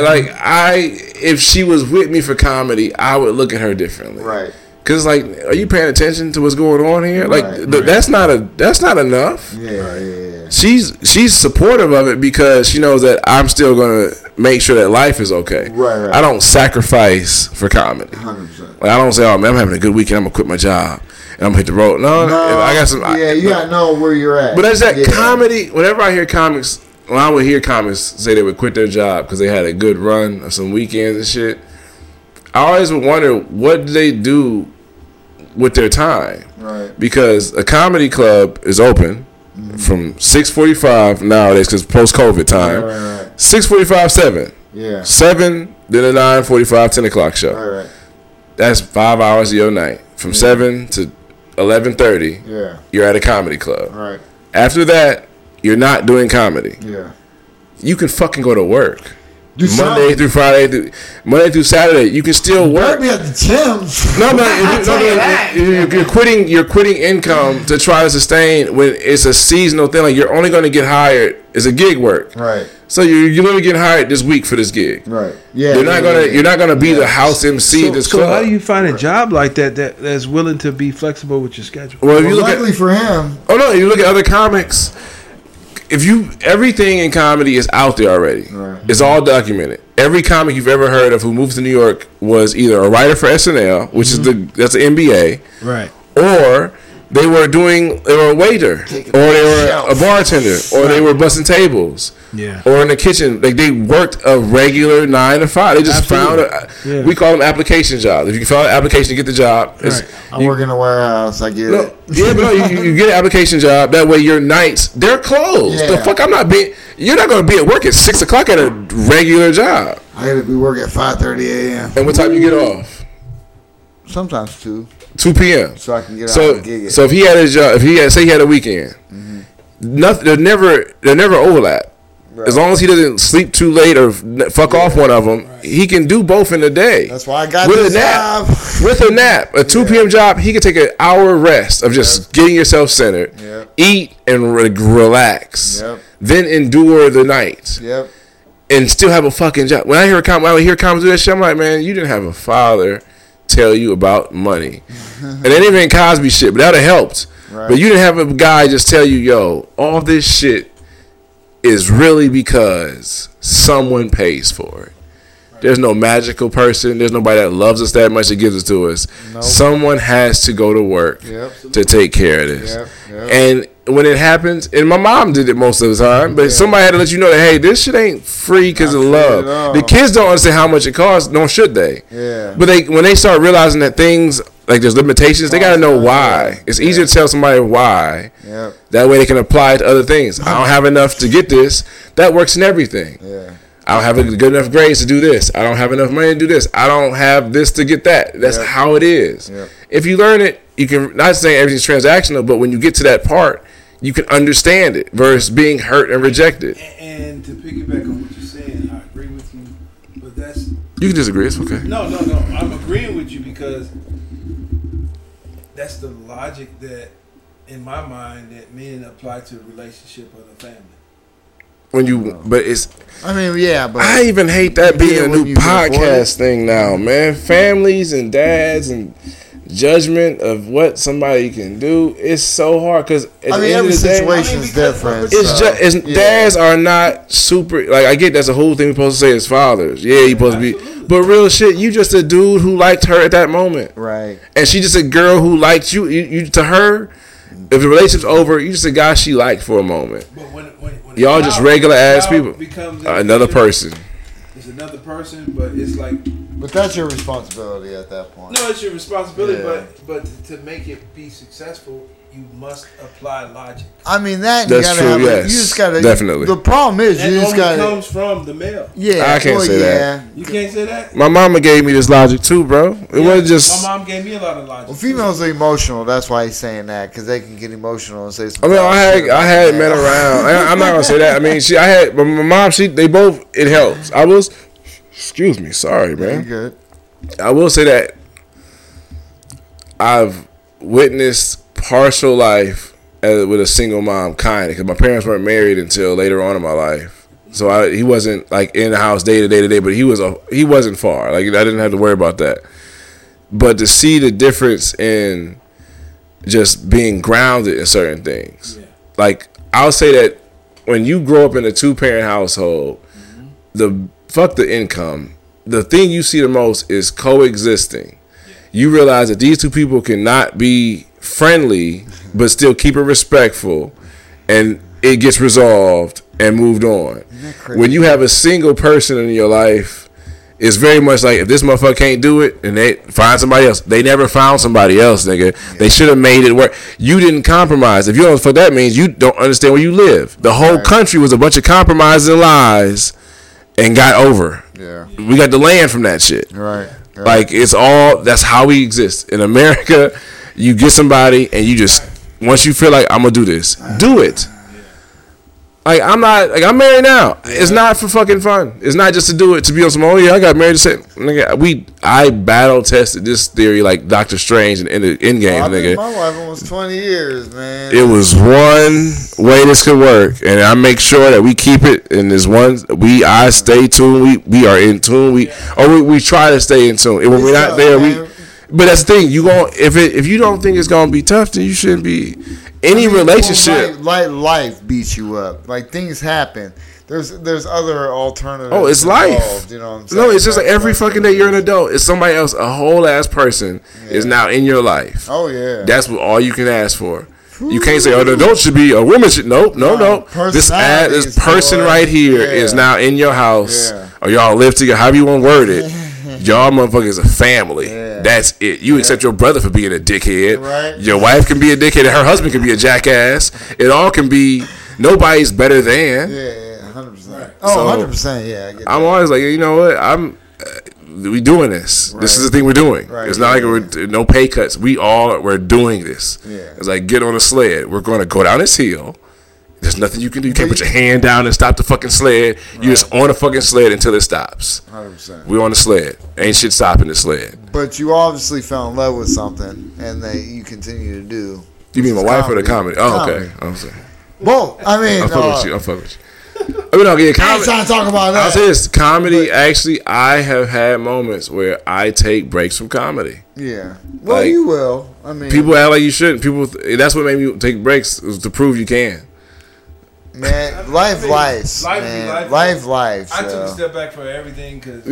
If she was with me for comedy, I would look at her differently. Cause are you paying attention to what's going on here? That's not enough. She's supportive of it because she knows that I'm still gonna make sure that life is okay. I don't sacrifice for comedy. 100%. I don't say, oh man, I'm having a good weekend, I'm gonna quit my job and I'm gonna hit the road. No, I got some. You gotta know where you're at. But that's that comedy. Whenever I hear comics, when I would hear comics say they would quit their job because they had a good run of some weekends and shit, I always would wonder what do they do with their time, because a comedy club is open from 6:45 nowadays because post-COVID time. 6:45, 7. 7, then a 9:45, 10 o'clock show. That's 5 hours of your night from 7 to 11:30. You're at a comedy club. After that, you're not doing comedy. you can fucking go to work. Do Monday through Friday, Monday through Saturday, you can still work. Be at the gym. You're quitting income to try to sustain when it's a seasonal thing. Like you're only going to get hired as a gig work, right? So you're only getting hired this week for this gig, right? Yeah, you're not gonna be the house MC. So how do you find a job like that's willing to be flexible with your schedule? Well, if you look luckily for him. Oh no, you look at other comics. Everything in comedy is out there already. Right. It's all documented. Every comic you've ever heard of who moved to New York was either a writer for SNL, which is that's an MBA, right? Or they were a waiter, or they were a bartender, or they were busting tables, or in the kitchen. Like they worked a regular 9 to 5. They just found we call them application jobs. If you can find an application to get the job, I work in a warehouse. I get it. Yeah, but you get an application job. That way your nights they're closed. Yeah. The fuck, you're not gonna be at work at 6 o'clock at a regular job. I gotta be working at 5:30 a.m. And what time you get off? Sometimes 2 p.m. So I can get out and gig it. So if he had his job, say he had a weekend, nothing. They'll never overlap. Right. As long as he doesn't sleep too late or fuck off one of them, he can do both in a day. That's why I got this job. With a nap, a 2 p.m. job, he can take an hour rest of just getting yourself centered, eat and relax, then endure the night, and still have a fucking job. When I hear comments do that shit, I'm like, man, you didn't have a father tell you about money. And it ain't even Cosby shit, but that would have helped. Right. But you didn't have a guy just tell you, yo, all this shit is really because someone pays for it. There's no magical person. There's nobody that loves us that much that gives it to us. Nope. Someone has to go to work to take care of this. And when it happens, and my mom did it most of the time, but somebody had to let you know that, hey, this shit ain't free because of love. The kids don't understand how much it costs, nor should they. But when they start realizing that things, like there's limitations, they got to know why. It's easier to tell somebody why. That way they can apply it to other things. I don't have enough to get this. That works in everything. I don't have good enough grades to do this. I don't have enough money to do this. I don't have this to get that. That's how it is. If you learn it, you can, not saying everything's transactional, but when you get to that part, you can understand it versus being hurt and rejected. And to piggyback on what you're saying, I agree with you, but that's... You can disagree, it's okay. No, I'm agreeing with you because that's the logic that, in my mind, that men apply to a relationship or a family. But it's... I mean, yeah, but... I even hate that being a new podcast thing now, man. Families and dads and judgment of what somebody can do. It's so hard because at the end every of the day, situation is different. Dads are not super... Like, I get that's the whole thing we're supposed to say as fathers. Yeah, you're supposed to be... But real shit, you just a dude who liked her at that moment. Right. And she just a girl who liked you. You to her... If the relationship's over, you just a guy she liked for a moment. But when y'all just regular ass people. Another person. It's another person, but it's like. But that's your responsibility at that point. No, it's your responsibility, but to make it be successful, you must apply logic. I mean that's true. Yes, you just gotta definitely. The problem is you just gotta. It comes from the male. Yeah, I can't say that. You can't say that. My mama gave me this logic too, bro. It wasn't just. My mom gave me a lot of logic. Well, females are emotional. That's why he's saying that because they can get emotional and say. I mean, I had men around. I'm not gonna say that. I mean, my mom. They both. It helps. Excuse me. Sorry, man. You're good. I will say that I've witnessed partial life with a single mom, kind of, because my parents weren't married until later on in my life. So he wasn't like in the house day to day, but he wasn't far. Like I didn't have to worry about that. But to see the difference in just being grounded in certain things, like I'll say that when you grow up in a 2-parent household, fuck the income. The thing you see the most is coexisting. You realize that these two people cannot be friendly, but still keep it respectful, and it gets resolved and moved on. When you have a single person in your life, it's very much like if this motherfucker can't do it, and they find somebody else. They never found somebody else, nigga. Yeah. They should have made it work. You didn't compromise. If you don't know what the fuck that means, you don't understand where you live. The whole country was a bunch of compromises and lies, and got over. Yeah, we got the land from that shit. Right. Like that's how we exist in America. You get somebody and you just once you feel like I'm gonna do this, do it. Like, I'm married now. Yeah. It's not for fucking fun. It's not just to do it, to be on some, oh yeah, I got married to say, nigga, I battle tested this theory like Doctor Strange in the Endgame, nigga. My wife almost 20 years, man. It was one way this could work, and I make sure that we keep it in this one. I stay tuned. We are in tune. We try to stay in tune. And when we're not there, man. But that's the thing. You gon' if you don't think it's gonna be tough, then you shouldn't be any relationship. Like life beats you up. Like things happen. There's other alternatives. Oh, it's life. You know what I'm saying? No, it's just like every fucking day you're an adult. It's somebody else. A whole ass person is now in your life. Oh yeah. That's what all you can ask for. You can't say, an adult should be, a woman should. No. This person right here is now in your house, or y'all live together. However you want to word it. Y'all motherfuckers a family. Yeah. That's it. You accept your brother for being a dickhead. Right. Your wife can be a dickhead. Her husband can be a jackass. It all can be. Nobody's better than. Yeah, 100%. Oh, 100%. Yeah. I get that. I'm always like, you know what? We doing this. Right. This is the thing we're doing. Right. It's not like we're no pay cuts. We're doing this. Yeah. It's like, get on a sled. We're going to go down this hill. There's nothing you can do. You can't put your hand down and stop the fucking sled. Right. You're just on the fucking sled until it stops. 100%. We're on the sled. Ain't shit stopping the sled. But you obviously fell in love with something, and that you continue to do. You mean my wife or the comedy? Oh, okay. I'm sorry. Well, I mean, I'm fucking with you. I mean, okay, comedy. I ain't trying to talk about that. I'll say this. Comedy, actually, I have had moments where I take breaks from comedy. Yeah. Well, like, you will. I mean, people act like you shouldn't. That's what made me take breaks, is to prove you can. Man, life. I took a step back from everything because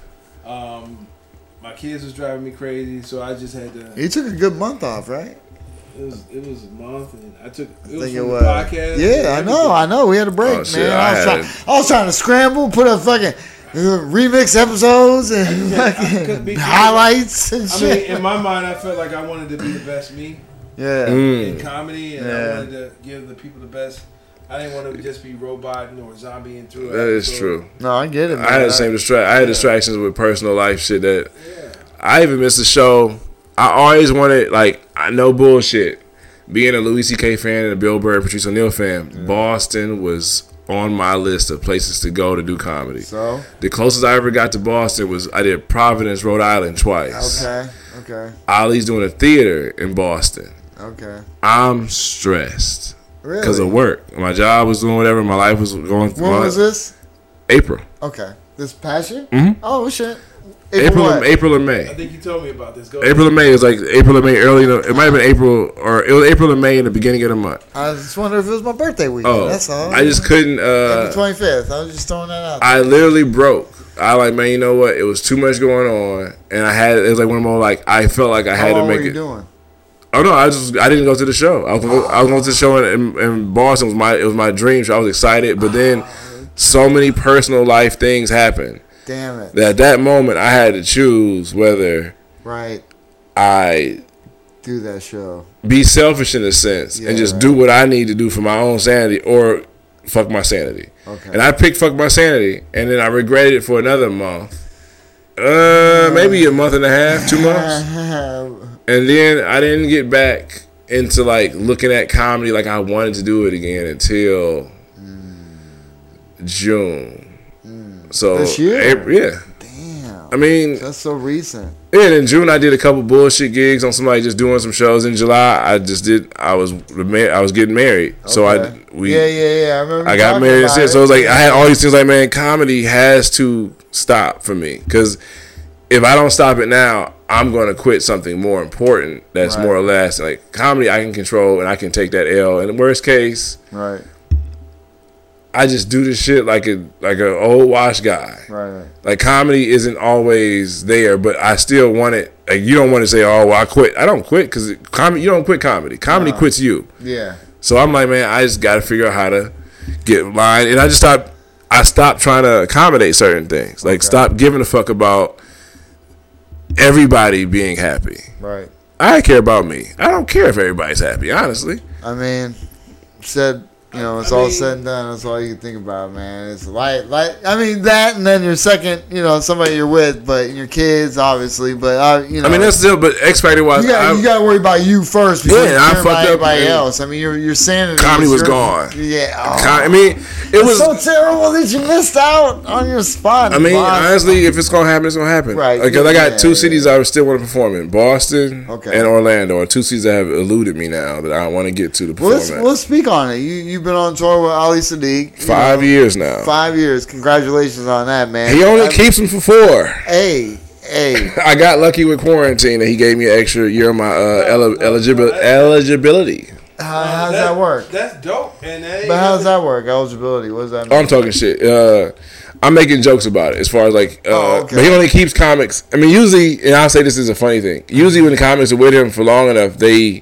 my kids was driving me crazy, so I just had to. You took a good month off, right? It was a month, and I took. It was from the podcast. Yeah, I know. We had a break, man. I was trying to scramble, put up fucking remix episodes and fucking highlights and shit. I mean, in my mind, I felt like I wanted to be the best me. Yeah. In comedy, and I wanted to give the people the best. I didn't want to just be robot or zombie through it. That is true. No, I get it, man. I had the same I had distractions with personal life shit that I even missed the show. I always wanted, like, I know bullshit. Being a Louis C.K. fan and a Bill Burr and Patrice O'Neal fan, Boston was on my list of places to go to do comedy. So? The closest I ever got to Boston was I did Providence, Rhode Island twice. Okay. Ali's doing a theater in Boston. Okay. I'm stressed. Really? Because of work. My job was doing whatever. My life was going through. When was this? April. Okay. This past year? Mm-hmm. Oh, shit. April or May. I think you told me about this. April or May. It was like April or May early. It might have been April, or it was April or May in the beginning of the month. I just wondered if it was my birthday weekend. Oh, that's all. I just couldn't. April 25th. I was just throwing that out. I literally broke. I like, man, you know what? It was too much going on, and it was like one of more like I felt like I had to make it. What were you doing? Oh no, I didn't go to the show. I was going to the show in Boston. It was my dream show. I was excited, but then so many personal life things happened. Damn it! That at that moment I had to choose whether I do that show, be selfish in a sense, and just do what I need to do for my own sanity, or fuck my sanity. Okay. And I picked fuck my sanity, and then I regretted it for another month. Maybe a month and a half, 2 months. And then I didn't get back into like looking at comedy like I wanted to do it again until June. So this year? April, yeah. Damn. I mean, that's so recent. Yeah, and in June I did a couple bullshit gigs on somebody just doing some shows. In July I was getting married. Okay. So I remember I got married and shit. So it was like I had all these things like, man, comedy has to stop for me, because if I don't stop it now, I'm going to quit something more important that's more or less like comedy I can control, and I can take that L. In the worst case, I just do this shit like an old wash guy. Right. Like comedy isn't always there, but I still want it. Like you don't want to say, "Oh, well, I quit." I don't quit because comedy. You don't quit comedy. Comedy quits you. Yeah. So I'm like, man, I just got to figure out how to get in line, and I stopped trying to accommodate certain things. Like stop giving a fuck about everybody being happy. Right. I care about me. I don't care if everybody's happy, honestly. I mean, said You know, it's all said and done. That's all you can think about, man. It's like I mean that, and then your second, you know, somebody you're with, but your kids, obviously. But you know, I mean that's still, but X Factor wise, you got to worry about you first before you I care about anybody else. I mean, your sanity. Comedy was gone. Yeah, I mean, it was so terrible that you missed out on your spot. I mean, honestly, if it's gonna happen, it's gonna happen. Right? Because I got two cities I still want to perform in: Boston and Orlando, and two cities that have eluded me now that I want to get to perform at. Let's speak on it. You've been on tour with Ali Siddiq. 5 years now. 5 years. Congratulations on that, man. He only keeps them for 4. Hey. I got lucky with quarantine and he gave me an extra year of my eligibility. How's that work? That's dope. But how's that work? Eligibility? What does that mean? Oh, I'm talking shit. I'm making jokes about it as far as like, but he only keeps comics. I mean, usually, and I'll say this is a funny thing. Usually when the comics are with him for long enough,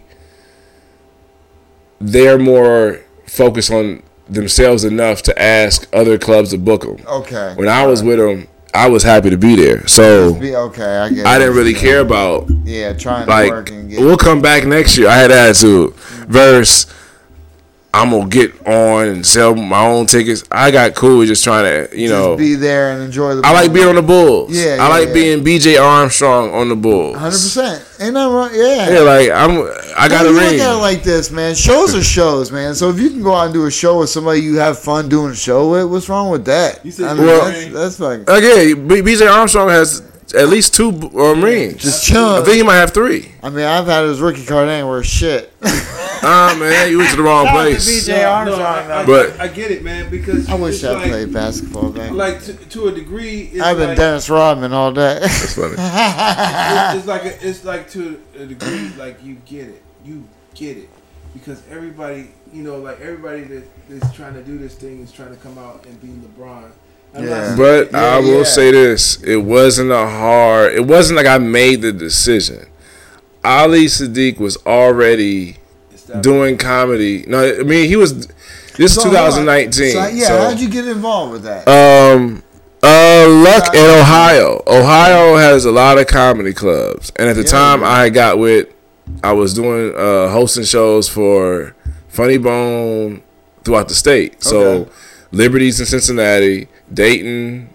they're more focused on themselves enough to ask other clubs to book them. Okay. When I was with him, I was happy to be there. So I get it. I didn't really care about trying to work and get. We'll come back next year. I had attitude. Verse, I'm gonna get on and sell my own tickets. I got cool with just trying to, just be there and enjoy the. I like being on the Bulls. Yeah, I like being BJ Armstrong on the Bulls. 100%. Ain't nothing wrong. Yeah. Yeah, like I got a ring. Look at it like this, man. Shows are shows, man. So if you can go out and do a show with somebody you have fun doing a show with, what's wrong with that? You said that's like. Again, BJ Armstrong has at least 2 rings. Just chilling. I think he might have 3. I mean, I've had his rookie card. Ain't worth shit. Man, you went to the wrong place. BJ Armstrong, but I get it, man. Because I wish I played basketball, man. Like to a degree, I've been Dennis Rodman all day. That's funny. it's like to a degree, like you get it, because everybody, everybody that's trying to do this thing is trying to come out and be LeBron. But I will say this: it wasn't like I made the decision. Ali Siddiq was already doing comedy. No, I mean this is 2019. So how'd you get involved with that? Luck in Ohio. Ohio has a lot of comedy clubs, and at the time I was doing hosting shows for Funny Bone throughout the state. So Liberty's in Cincinnati, Dayton,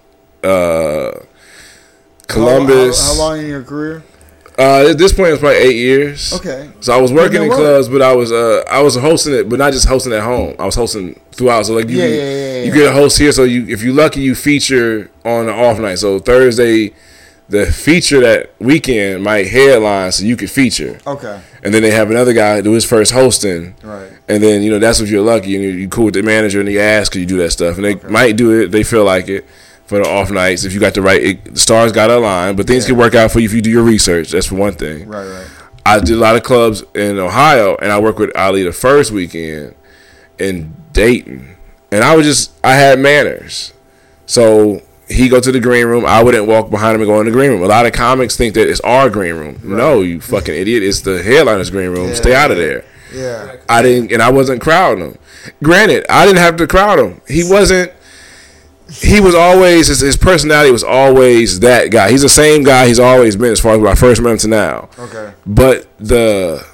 Columbus. How long in your career? At this point, it was probably 8 years. Okay. So I was working in clubs, but I was hosting it, but not just hosting at home. I was hosting throughout. So like you get a host here. So if you're lucky, you feature on an off night. So Thursday, the feature that weekend might headline, so you could feature. Okay. And then they have another guy do his first hosting. Right. And then that's if you're lucky and you're cool with the manager and you ask, could you do that stuff? And they might do it. They feel like it. For the off nights, if you got the stars got to align, but things can work out for you if you do your research. That's for one thing. Right. I did a lot of clubs in Ohio, and I worked with Ali the first weekend in Dayton, and I had manners. So he'd go to the green room. I wouldn't walk behind him and go in the green room. A lot of comics think that it's our green room. Right. No, you fucking idiot. It's the headliner's green room. Yeah, Stay out of there. Yeah. I wasn't crowding him. Granted, I didn't have to crowd him. He was always, his personality was always that guy. He's the same guy he's always been as far as when I first met him to now. Okay. But the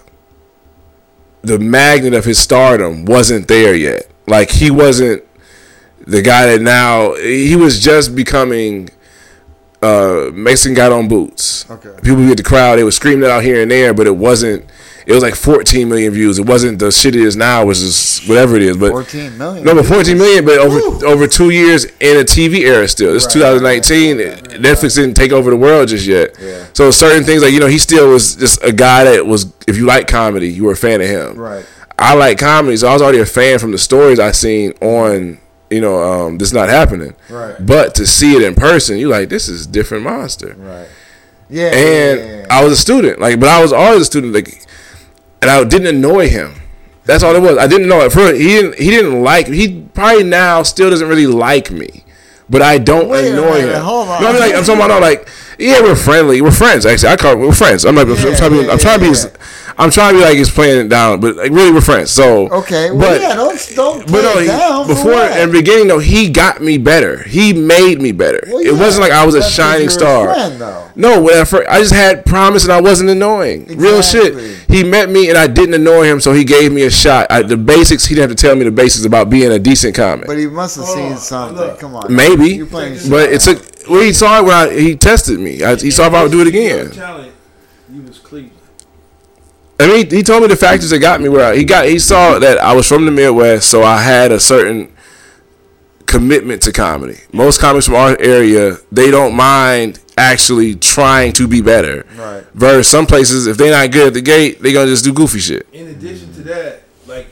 magnet of his stardom wasn't there yet. Like, he wasn't the guy that now, he was just becoming Mexican Got on Boots. Okay. People get the crowd, they were screaming it out here and there, but it wasn't. It was like 14 million views. It wasn't the shit it is now, which is whatever it is. But 14 million. No, but 14 million, but over 2 years in a TV era still. This is 2019. Netflix didn't take over the world just yet. Yeah. So certain things, like, he still was just a guy that was, if you like comedy, you were a fan of him. Right. I like comedy, so I was already a fan from the stories I seen on, This Not Happening. Right. But to see it in person, you like, this is a different monster. Right. Yeah. And I was a student, but I was always a student, and I didn't annoy him. That's all it was. I didn't know it. He didn't like me. He probably now still doesn't really like me, but I don't annoy him. Hold on. No, I mean, we're friendly. We're friends. Actually, we're friends. I'm trying to I'm trying to be like he's playing it down, but like really we're friends. So okay, well, yeah, don't play it down. Before in the beginning though, he got me better. He made me better. Well, yeah, it wasn't like I was a shining star. No, whenever I just had promise and I wasn't annoying. Exactly. Real shit. He met me and I didn't annoy him, so he gave me a shot. The basics, he didn't have to tell me the basics about being a decent comic. But he must have seen something. Come on, maybe. But it took. Well, he saw it when he tested me. He saw if I would do it again. You was Cleveland. I mean, he told me the factors that got me where he saw that I was from the Midwest, so I had a certain commitment to comedy. Most comics from our area, they don't mind actually trying to be better. Right. Versus some places, if they're not good at the gate, they're gonna just do goofy shit. In addition to that, like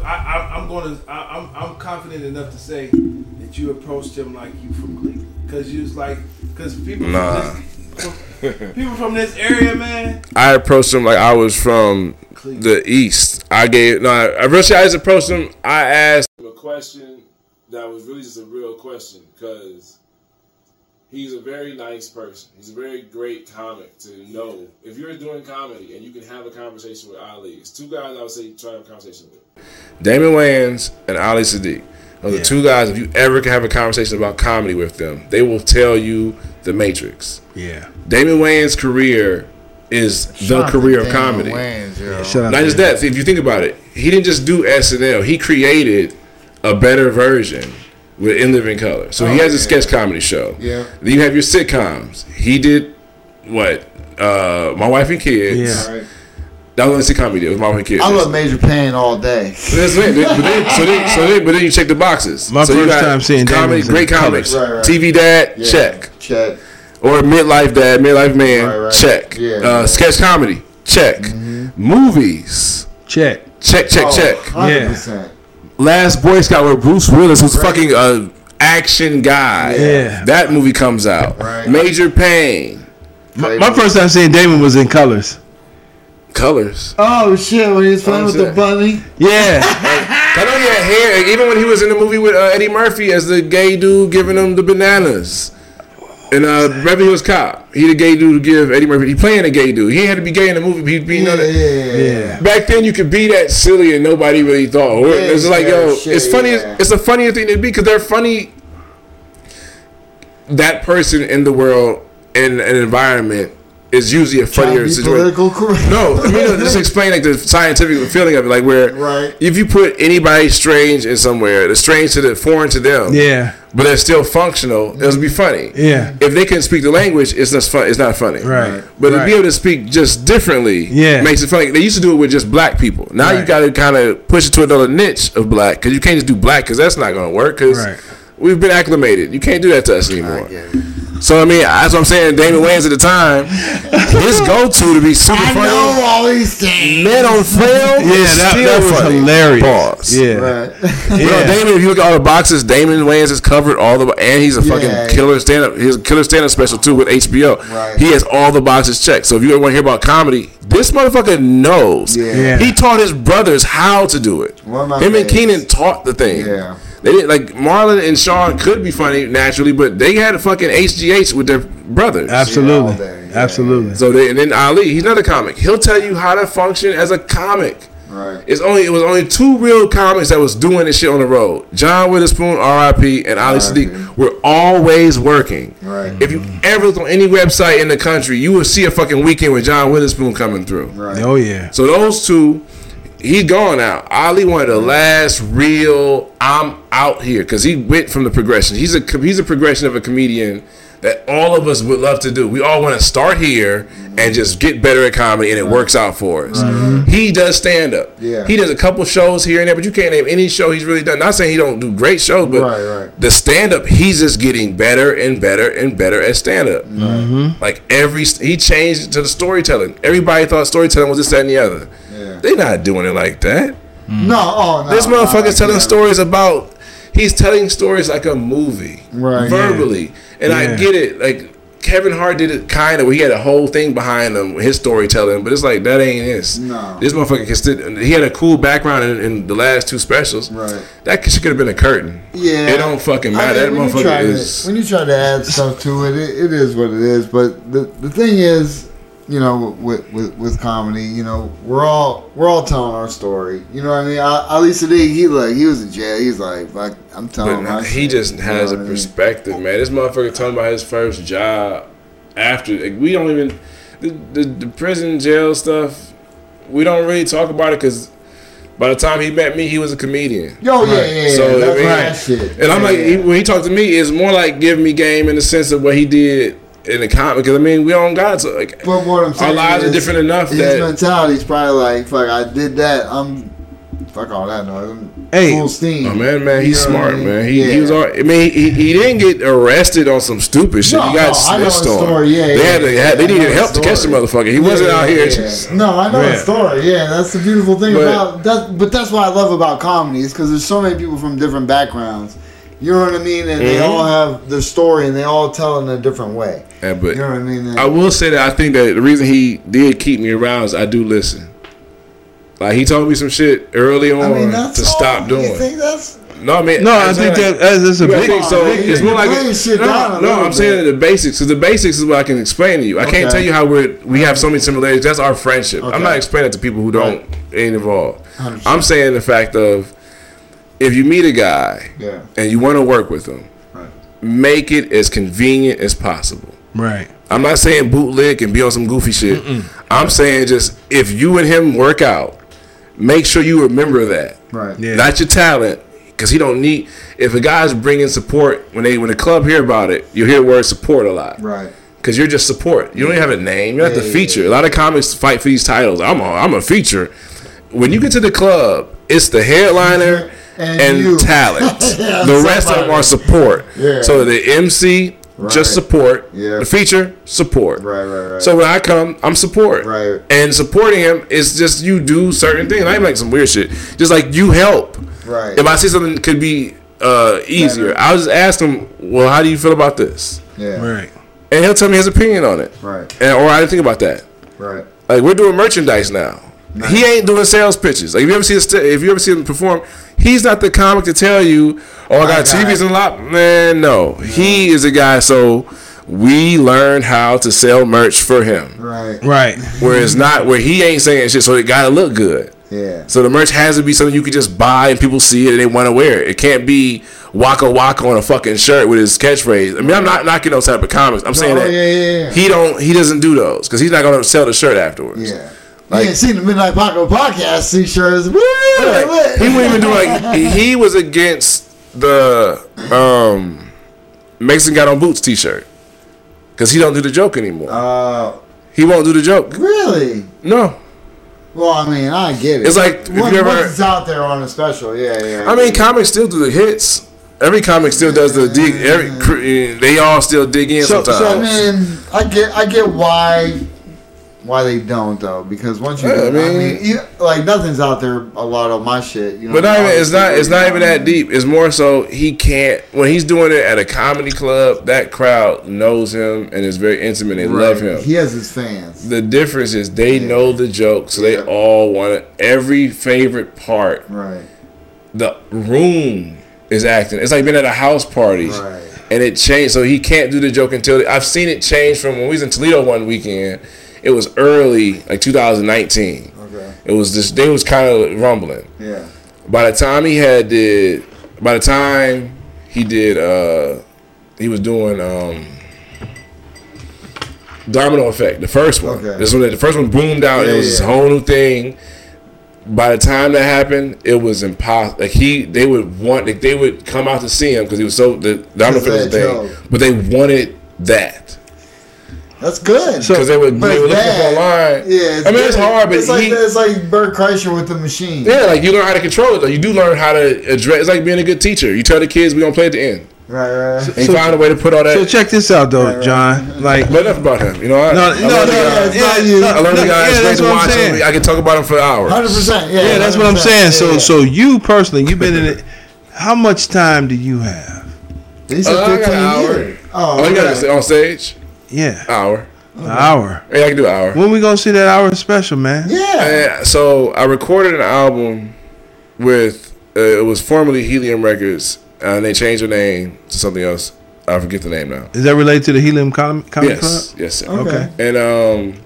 I'm confident enough to say that you approached him like you from Cleveland, because people people from this area, man. I approached him like I was from the East. I just approached him. I asked him a question that was really just a real question because he's a very nice person. He's a very great comic to know. If you're doing comedy and you can have a conversation with Ali, it's two guys I would say try to have a conversation with. Damon Wayans and Ali Siddiq. Those are two guys, if you ever can have a conversation about comedy with them, they will tell you the Matrix. Yeah. Damon Wayans' career is the career of comedy. Not just that. See, if you think about it, he didn't just do SNL. He created a better version with In Living Color. So he has a sketch comedy show. Yeah. Then you have your sitcoms. He did what? My Wife and Kids. Yeah. Right. That was the sitcom he did. It was My Wife and Kids. I love Major Payne all day. That's it. But then you check the boxes. My first time seeing comedy, great comics. Right. TV Dad, check. Or Midlife Dad, Midlife Man, check. Yeah. Sketch comedy, check. Mm-hmm. Movies, check. 100%. Yeah. Last Boy Scout with Bruce Willis was fucking an action guy. Yeah. That movie comes out. Right. Major Payne. My first time seeing Damon was in Colors. Oh shit! When he was playing with the bunny. Yeah. I know he had hair. Even when he was in the movie with Eddie Murphy as the gay dude giving him the bananas. And Beverly Hills Cop, he the gay dude to give Eddie Murphy. He playing a gay dude. He had to be gay in the movie. Yeah. Back then, you could be that silly and nobody really thought. It's like, it's funny. Yeah. It's a funnier thing to be because they're funny. That person in the world in an environment is usually a funnier situation. No, I mean, just explain like the scientific feeling of it, like where if you put anybody strange in somewhere, the strange to the foreign to them, but they're still functional, it'll be funny. Yeah. If they can speak the language, it's not fun. It's not funny. Right. But to be able to speak just differently, makes it funny. They used to do it with just black people. Now you got to kind of push it to another niche of black because you can't just do black because that's not going to work because we've been acclimated. You can't do that to us anymore. So, I mean, that's what I'm saying. Damon Wayans at the time, his go-to to be super funny. I know all these things. Men on film. Yeah, that was funny. Hilarious. Pause. Yeah. Right. Damon, if you look at all the boxes, Damon Wayans has covered all the, and he's a fucking killer stand-up. He's a killer stand-up special, too, with HBO. Right. He has all the boxes checked. So if you ever want to hear about comedy, this motherfucker knows. Yeah. He taught his brothers how to do it. Him and Keenan taught the thing. Yeah. They didn't, like Marlon and Sean could be funny naturally, but they had a fucking HGH with their brothers. Absolutely, absolutely. So and then Ali, he's not a comic. He'll tell you how to function as a comic. Right. It was only two real comics that was doing this shit on the road. John Witherspoon, R.I.P., and Ali Siddiq were always working. Right. If you ever look on any website in the country, you will see a fucking weekend with John Witherspoon coming through. Right. Oh yeah. So those two. He's gone now. Ali one of the last real I'm out here because he went from the progression. He's a progression of a comedian that all of us would love to do. We all want to start here and just get better at comedy, and it works out for us. Mm-hmm. He does stand up. Yeah. He does a couple shows here and there, but you can't name any show he's really done. Not saying he don't do great shows, but the stand up, he's just getting better and better and better at stand up. Mm-hmm. Like he changed to the storytelling. Everybody thought storytelling was this, that, and the other. Yeah. They're not doing it like that. No, this motherfucker's telling stories about. He's telling stories like a movie, verbally, and I get it. Like Kevin Hart did it kind of. He had a whole thing behind him, his storytelling, but it's like that ain't this. No, this motherfucker can still. He had a cool background in the last two specials. Right, that could have been a curtain. Yeah, it don't fucking matter. That motherfucker is. When you try to add stuff to it, it is what it is. But the thing is, you know, with comedy, you know, we're all telling our story. You know what I mean? Ali Siddiq, he was in jail. He's like, fuck, I'm telling my he shit, just has a perspective, man. This motherfucker talking about his first job after. Like, we don't even the prison jail stuff. We don't really talk about it because by the time he met me, he was a comedian. Yo, yeah. So that's that shit. And I'm like, when he talked to me, it's more like giving me game in the sense of what he did in the comic. Because I mean, we don't got to like. But what I'm saying, our lives are different enough. His mentality's probably like, fuck, I did that. Fuck all that noise. Full steam. Oh man, he's smart, man. He was all. I mean, he didn't get arrested on some stupid shit. He got snitched on. They needed help to catch the motherfucker. He wasn't out here just. No, I know the story. Yeah, that's the beautiful thing about that. But that's what I love about comedy is because there's so many people from different backgrounds. You know what I mean? And they all have their story and they all tell it in a different way. Yeah, but you know what I mean? I will say that I think that the reason he did keep me around is I do listen. Like he told me some shit early on to stop doing. You think that's? No, I mean, I think that's a big. So it's more like I'm saying the basics. Because the basics is what I can explain to you. I can't tell you how we have so many similarities. That's our friendship. I'm not explaining it to people who ain't involved. 100%. I'm saying the fact of if you meet a guy and you want to work with him, make it as convenient as possible. Right. I'm not saying bootleg and be on some goofy shit. I'm saying just if you and him work out. Make sure you remember that, right? Yeah. Not your talent, because he don't need. If a guy's bringing support, when the club hear about it, you hear the word support a lot, right? Because you're just support. You don't even have a name. You're not the feature. A lot of comics fight for these titles. I'm a feature. When you get to the club, it's the headliner and talent. The rest of them are support. Yeah. So the MC. Just support. The feature, support. Right. So when I come, I'm support. Right. And supporting him is just you do certain things. I ain't like some weird shit. Just like you help. Right. If I see something could be easier, I'll just ask him, well, how do you feel about this? Yeah. Right. And he'll tell me his opinion on it. Right. Or I didn't think about that. Right. Like we're doing merchandise now. Nice. He ain't doing sales pitches. Like if you ever see him perform, he's not the comic to tell you, "Oh, I got TVs in the lot." Man, no. He is a guy. So we learned how to sell merch for him. Right. Where he ain't saying shit, so it gotta look good. Yeah. So the merch has to be something you can just buy and people see it and they want to wear it. It can't be Waka Waka on a fucking shirt with his catchphrase. I mean, I'm not knocking those type of comics. I'm saying that he doesn't do those because he's not gonna sell the shirt afterwards. Yeah. Like, you ain't seen the Midnight Paco podcast t-shirts. Woo! He wouldn't even do like he was against the Mexican Got on Boots t-shirt because he don't do the joke anymore. He won't do the joke. Really? No. Well, I mean, I get it. It's like what's out there on a special? Yeah. I mean, comics still do the hits. Every comic still does the dig. They all still dig in sometimes. So I mean, I get why they don't though, because once you like nothing's out there a lot of my shit, you know. But it's not even that deep. It's more so he can't when he's doing it at a comedy club, that crowd knows him and is very intimate and love him. He has his fans. The difference is they know the joke, so they all want it. Every favorite part. Right. The room is acting. It's like being at a house party. Right. And it changed, so he can't do the joke until I've seen it change from when we was in Toledo one weekend. It was early, like 2019. Okay. It was just they was kind of rumbling. Yeah. By the time he did, he was doing Domino Effect, the first one. Okay. This one, the first one boomed out. It was this whole new thing. By the time that happened, it was impossible. Like they would come out to see him because he was so the Domino Effect was a thing, but they wanted that. That's good. Because they would look up online. Yeah, I mean, it's hard, but it's like Bert Kreischer with the machine. Yeah, like you learn how to control it. Though. You do learn how to address. It's like being a good teacher. You tell the kids we're gonna play at the end. Right. And you find a way to put all that. So check this out, though, John. Like, but enough about him. You know, I learned the guy. It's great to watch him. I can talk about him for hours. 100%. Yeah, that's what I'm saying. So you personally, you've been in it. How much time do you have? He said 15 an hour. years. Oh, you got to on stage? Yeah. Hour. An hour. Yeah, I can do an hour. When we gonna see that hour special, man? Yeah. So I recorded an album with it was formerly Helium Records, and they changed their name to something else. I forget the name now. Is that related to the Helium Comedy Club? Yes, sir. Okay. And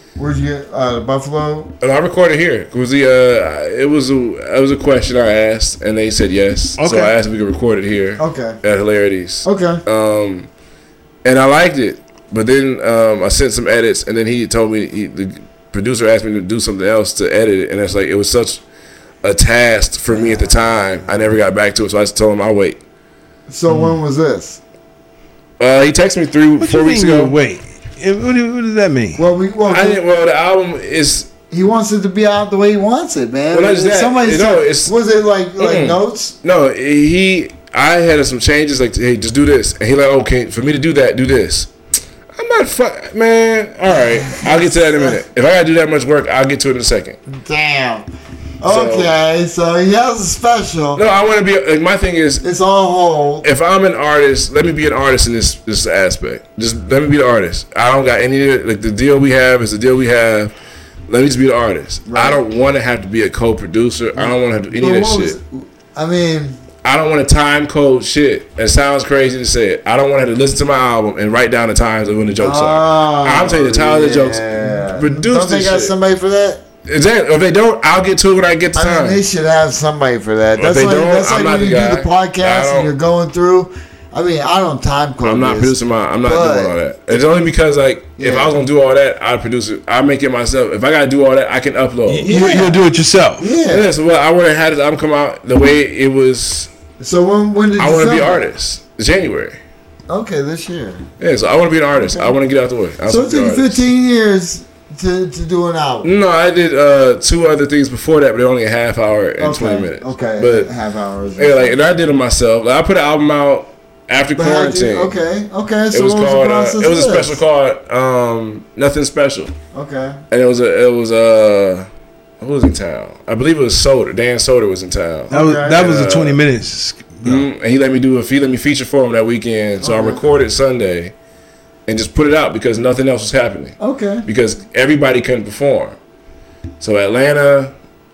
Where'd you get Buffalo? And I recorded here. It was a question I asked, and they said yes. Okay. So I asked if we could record it here. Okay. At Hilarities. Okay. And I liked it, but then I sent some edits, and then he told me the producer asked me to do something else to edit it, and it's like it was such a task for me at the time. I never got back to it, so I just told him I'll wait. So when was this? He texted me 3-4 weeks ago. Wait. What does that mean? Well, the album is. He wants it to be out the way he wants it, man. Well, not just that. Somebody said, was it like notes? No, I had some changes. Like, hey, just do this, and he like, okay, for me to do that, do this. I'm not man. All right, I'll get to that in a minute. If I gotta do that much work, I'll get to it in a second. Damn. Okay, so he has a special. No, I want to be. Like, my thing is, it's on hold. If I'm an artist, let me be an artist in this aspect. Just let me be the artist. I don't got any like the deal we have is the deal we have. Let me just be the artist. Right. I don't want to have to be a co-producer. I don't want to have to do any of that shit. I don't want to time code shit. It sounds crazy to say it. I don't want to have to listen to my album and write down the times of when the jokes are. I'm telling you the times of the jokes. Produce don't they got somebody for that? Exactly. If they don't, I'll get to it when I get to time. They should have somebody for that. That's like when you do the podcast and you're going through. I don't time code. I'm not producing I'm not doing all that. It's only because if I was gonna do all that, I'd produce it. I make it myself. If I gotta do all that, I can upload. You'll do it yourself. Yeah. So I would have had this album come out the way it was. So when did I want to be an artist? January. Okay, this year. Yeah. So I want to be an artist. Okay. I want to get out the way. So it took 15 years. To do an album. No, I did 2 other things before that, but they're only a half hour and 20 minutes. Okay, but half hours. Yeah, and I did them myself. I put an album out after quarantine. Okay. So it was called. It was a special called Nothing Special. Okay. And it was who was in town? I believe it was Soder. Dan Soder was in town. That was the 20 minutes. And he let me feature for him that weekend. So I recorded Sunday. And just put it out because nothing else was happening. Okay. Because everybody couldn't perform. So Atlanta,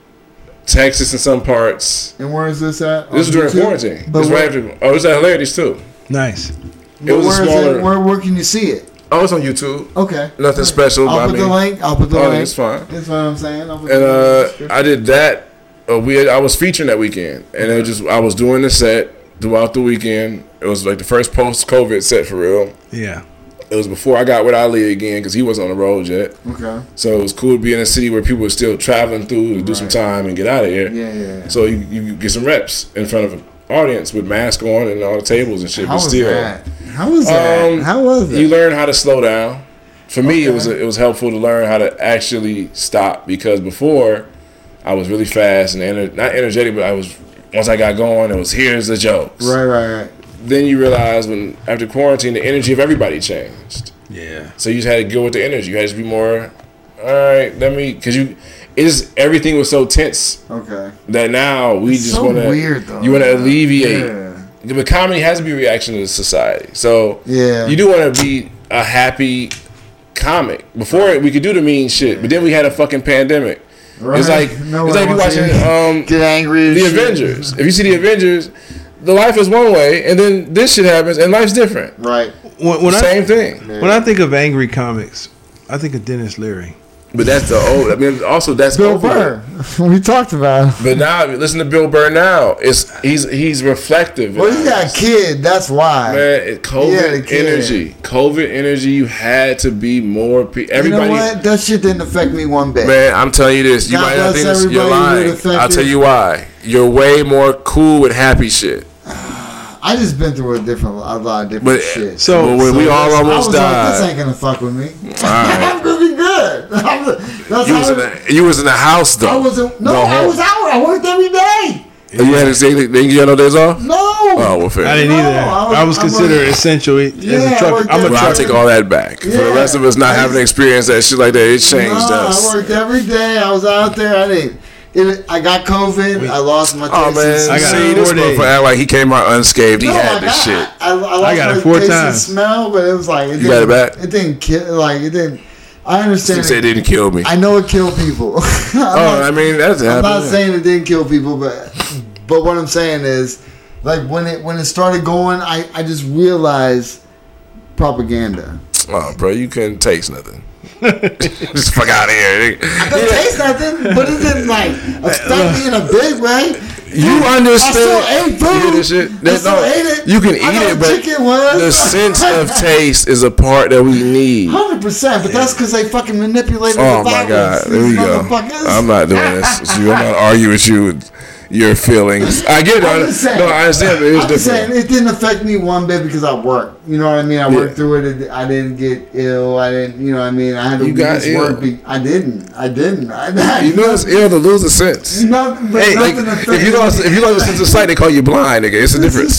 Texas in some parts. And where is this at? This was during quarantine. But it was at Hilarities too. Nice. It was smaller. Where can you see it? Oh, it's on YouTube. Okay. Nothing special. I'll put the link. It's fine. That's what I'm saying. And I did that. I was featuring that weekend. And I was doing the set throughout the weekend. It was like the first post-COVID set for real. Yeah. It was before I got with Ali again because he wasn't on the road yet. Okay. So it was cool to be in a city where people were still traveling through to do some time and get out of here. Yeah. So you get some reps in front of an audience with masks on and all the tables and shit. How was that? How was that? You learn how to slow down. For me, it was helpful to learn how to actually stop because before I was really fast and not energetic, but once I got going, it was here's the jokes. Right. Then you realize after quarantine, the energy of everybody changed. Yeah. So you just had to go with the energy. You had to be more, all right, everything was so tense. Okay. That now we just want to. Weird though. You want to alleviate. Yeah. But comedy has to be a reaction to society. So you do want to be a happy comic. Before we could do the mean shit, but then we had a fucking pandemic. Right. It's like you watching get angry. The Avengers. If you see the Avengers. The life is one way, and then this shit happens, and life's different. Right. Same thing. When I think of angry comics, I think of Dennis Leary. But that's the old. I mean, also that's Bill Burr. We talked about it. But now, listen to Bill Burr now. He's reflective. Well, he got a kid. That's why. Man, COVID energy. You had to be more. Everybody. You know what? That shit didn't affect me one bit. Man, I'm telling you this. You might not think this. You're lying. I'll tell you why. You're way more cool with happy shit. I just been through a lot of different shit. So when we all almost died, this ain't gonna fuck with me. Right. I'm gonna be good. You was in the house though. I was out. I worked every day. You had to say they didn't get no days off? No. Oh, well, fair. I didn't either. I was considered essential as a trucker. I'll take all that back. Yeah. For the rest of us not having experience that shit like that, it changed us. I worked every day. I was out there. I got COVID. I lost my taste. Oh man! I got this motherfucker act like he came out unscathed. He had this shit. I lost got it my 4 taste times. and smell, but it was like you got it back. It didn't kill. It didn't. I understand. You say it didn't kill me. I know it killed people. I mean that's. I'm not saying it didn't kill people, but what I'm saying is, like when it started going, I just realized propaganda. Oh, bro, you couldn't taste nothing. Just fuck out of here. I couldn't taste nothing, but it didn't like affect me in a big way. You understand? I still ate food. This shit? I still ate it. You can eat it, but the sense of taste is a part that we need. 100%, but that's because they fucking manipulated Oh the my violence. God, there we go. I'm not doing this. I'm not arguing with you with your feelings. I get it. I understand, but it's I'm just saying different. it didn't affect me one bit because I worked. You know what I mean? I worked through it. I didn't get ill. I didn't. You know what I mean? I had to got ill. work. I didn't. You know it's ill to lose a sense. Hey, like, if you lost a sense of sight, they call you blind, nigga. It's a difference.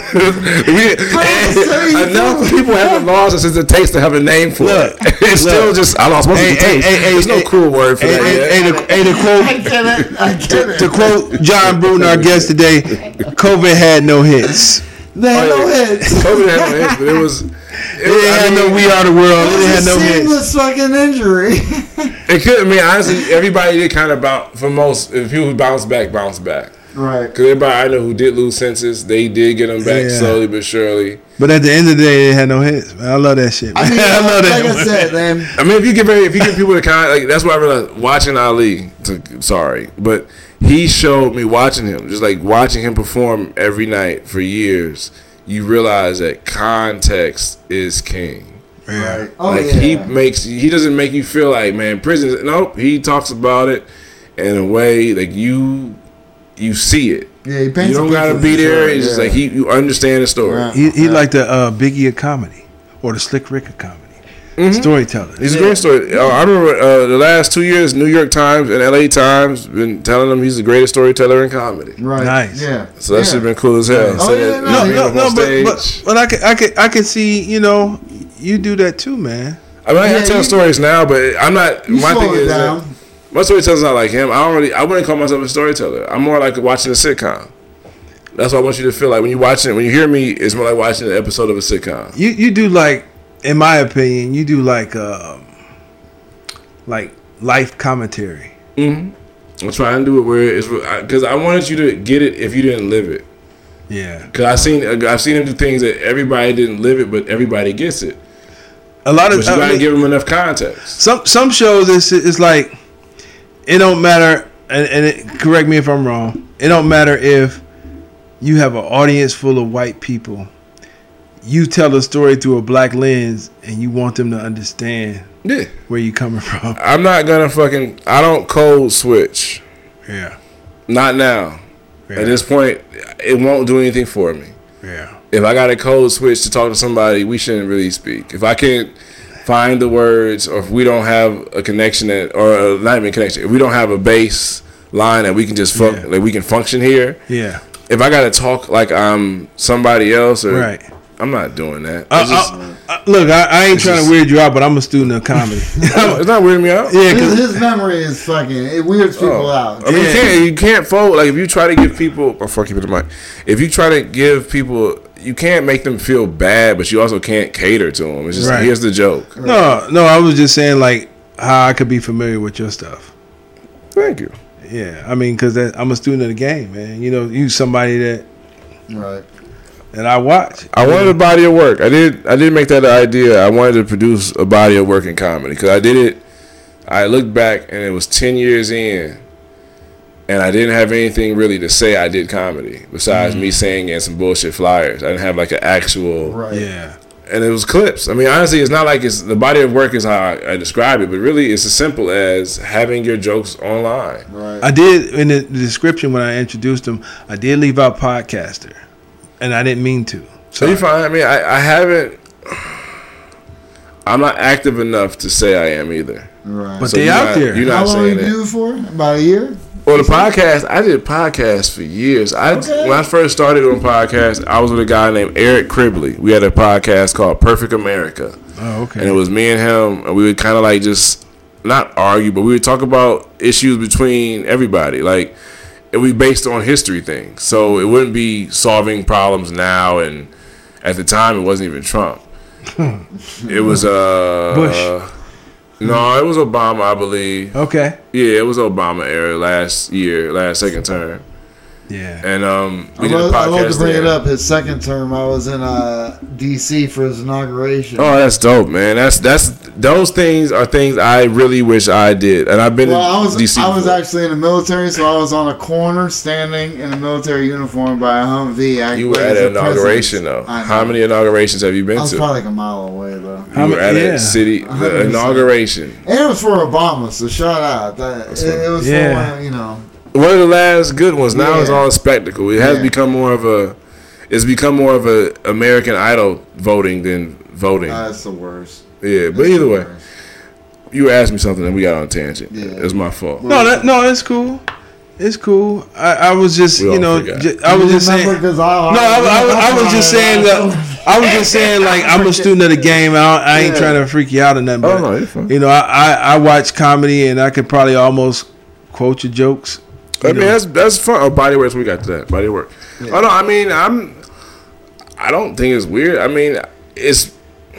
Enough people haven't lost a sense of taste to have a name for it. It's still just I lost most of the taste. There's no cool word for that. I get it. To quote John Bruton, our guest today, COVID had no hits. They had no hits. COVID had no hits, but it was. It had no We Are the World. It had no hits. Seamless fucking injury. It could. I mean, honestly, everybody did kind of bounce. For most, if people who bounce back. Right. Because everybody I know who did lose senses, they did get them back slowly but surely. But at the end of the day, they had no hits. Man, I love that shit. Man. I love that. Like I said, man. I mean, if you give people the kind like that's why I realized watching Ali. But he showed me watching him, just like watching him perform every night for years. You realize that context is king. Right. He doesn't make you feel like, man, prison. Nope. He talks about it in a way like you see it. Yeah, he paints. You don't gotta be there. It's just like you understand the story. Right. He like the Biggie of comedy or the Slick Rick of comedy. Storyteller. He's a great story. I remember the last 2 years, New York Times and LA Times been telling him he's the greatest storyteller in comedy. Right. Nice. Yeah. So that shit's been cool as hell. But I can see, you do that too, man. I mean, I tell stories now, but I'm not. My thing is that my storyteller's not like him. I wouldn't call myself a storyteller. I'm more like watching a sitcom. That's what I want you to feel like when you hear me. It's more like watching an episode of a sitcom. You do like, in my opinion, you do like life commentary. Mm-hmm. I'm trying to do it where it's because I wanted you to get it if you didn't live it. Yeah. Because I've seen him do things that everybody didn't live it, but everybody gets it. A lot of but you gotta give them enough context. Some shows it's like it don't matter, and correct me if I'm wrong. It don't matter if you have an audience full of white people. You tell a story through a black lens, and you want them to understand where you coming from. I'm not gonna I don't code switch. Yeah. Not now. Yeah. At this point, it won't do anything for me. Yeah. If I got a code switch to talk to somebody, we shouldn't really speak. If I can't find the words, or if we don't have a connection or not even a connection, if we don't have a base line that we can just like we can function here. Yeah. If I gotta talk like I'm somebody else, right. I'm not doing that. Look, I ain't trying to weird you out, but I'm a student of comedy. It's not weirding me out. Yeah, his memory is fucking. It weirds people out. I mean, you can't fold. Like if you try to give people, keep it in mind. If you try to give people, you can't make them feel bad, but you also can't cater to them. It's just here's the joke. No, I was just saying like how I could be familiar with your stuff. Thank you. Yeah, I mean, because I'm a student of the game, man. You somebody that that I watch. I wanted a body of work. I did make that an idea. I wanted to produce a body of work in comedy because I did it. I looked back and it was 10 years in, and I didn't have anything really to say I did comedy besides me saying and some bullshit flyers. I didn't have like an actual and it was clips. I mean, honestly, it's not like the body of work is how I describe it, but really it's as simple as having your jokes online. Right. I did in the description when I introduced them. I did leave out podcaster. And I didn't mean to. So you fine? I mean, I haven't. I'm not active enough to say I am either. Right. But they out there. You're not saying that. How long you do it for? About a year? Well, the podcast, I did podcasts for years. When I first started on podcasts, I was with a guy named Eric Cribley. We had a podcast called Perfect America. Oh, okay. And it was me and him, and we would kind of like just not argue, but we would talk about issues between everybody. Like, it would be based on history things. So it wouldn't be solving problems now, and at the time, it wasn't even Trump. It was Bush. No, it was Obama, I believe. Okay. Yeah, it was Obama era last second term. Yeah. And we did a podcast. I love to bring there. it up. His second term, I was in D.C. for his inauguration. Oh, that's dope, man. That's those things are things I really wish I did. And I've been in D.C. I was before. actually in the military, so I was on a corner standing in a military uniform by a Humvee. You were at an inauguration, though. How many inaugurations have you been I was to? probably like a mile away, though. You were at a city, the inauguration. And it was for Obama, so shout out. It was for, you know. One of the last good ones. Now it's all a spectacle. It has become more of a. It's become more of a American Idol voting than voting. That's the worst. Yeah, but either way, you asked me something and we got on a tangent. Yeah, it was my fault. No, it's cool. It's cool. I was just, I was just saying. I was just saying that. I was just saying, like, I'm a student of the game. I ain't trying to freak you out or nothing. But, no, you're fine. I watch comedy and I could probably almost quote your jokes. I mean, that's fun. Oh, Bodyworks, we got to that. Bodywork. Yeah. Oh no, I mean, I don't think it's weird. I mean, it's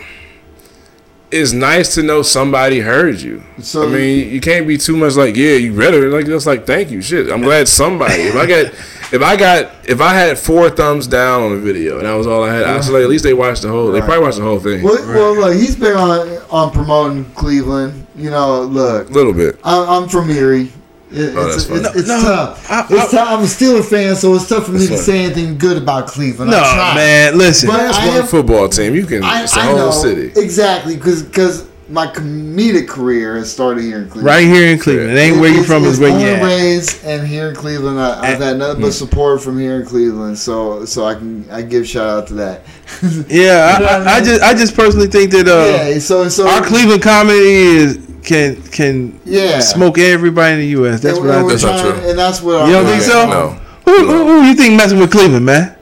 nice to know somebody heard you. So, I mean, you can't be too much like, yeah, you read it. Like, just like, thank you, shit. I'm glad somebody. If I had 4 thumbs down on the video and that was all I had, I was like, at least they watched the whole. They probably watched the whole thing. Well, look, he's been on promoting Cleveland. You know, look, a little bit. I'm from Erie. It's tough. I'm a Steelers fan, so it's tough for me to say anything good about Cleveland. No, man, listen. But that's one football team. You can. It's the whole city. Exactly, because my comedic career has started here in Cleveland. Right here in Cleveland. It ain't where you're from, is where you're at. Born and raised, and here in Cleveland, I've had nothing but support from here in Cleveland. So I give shout out to that. Yeah, I just personally think that so our Cleveland comedy can smoke everybody in the U.S. That's what I think. That's not true. And that's what you don't think so? No. Who you think messing with Cleveland, man?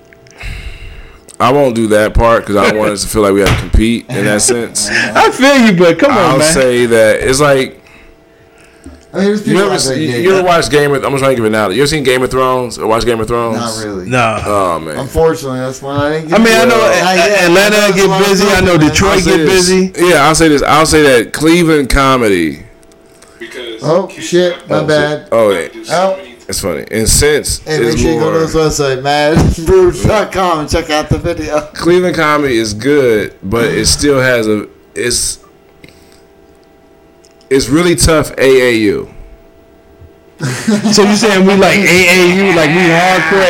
I won't do that part because I don't want us to feel like we have to compete in that sense. I feel you, but come on, man. I'll say that it's like. I mean, you ever watch Game of? I'm just trying to give it now. You ever seen Game of Thrones or watch Game of Thrones? Not really. No. Oh man. Unfortunately, that's one I didn't get. I mean, I know Atlanta get busy. I know Detroit get busy. Yeah, I'll say this. I'll say that Cleveland comedy. Shit, my bad. Oh, it's funny. And since make sure you go to his website, madbrews.com, and check out the video. Cleveland comedy is good, but it still has it's really tough AAU. So you saying we like AAU, like we hardcore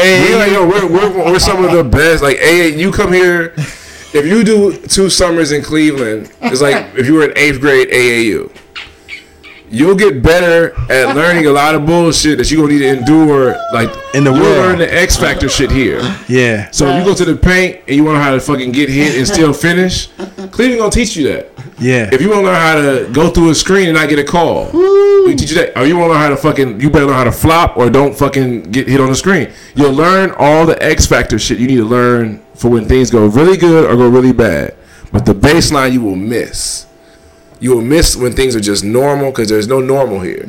AAU? We're some of the best. Like AAU, you come here. If you do 2 summers in Cleveland, it's like if you were in 8th grade AAU. You'll get better at learning a lot of bullshit that you're gonna need to endure, like in the world. You'll learn the X Factor shit here. Yeah. So if you go to the paint and you want to know how to fucking get hit and still finish, Cleveland gonna teach you that. Yeah. If you want to learn how to go through a screen and not get a call, we teach you that. Or you want to learn how to you better learn how to flop or don't fucking get hit on the screen. You'll learn all the X Factor shit you need to learn for when things go really good or go really bad. But the baseline you will miss. You will miss when things are just normal because there's no normal here.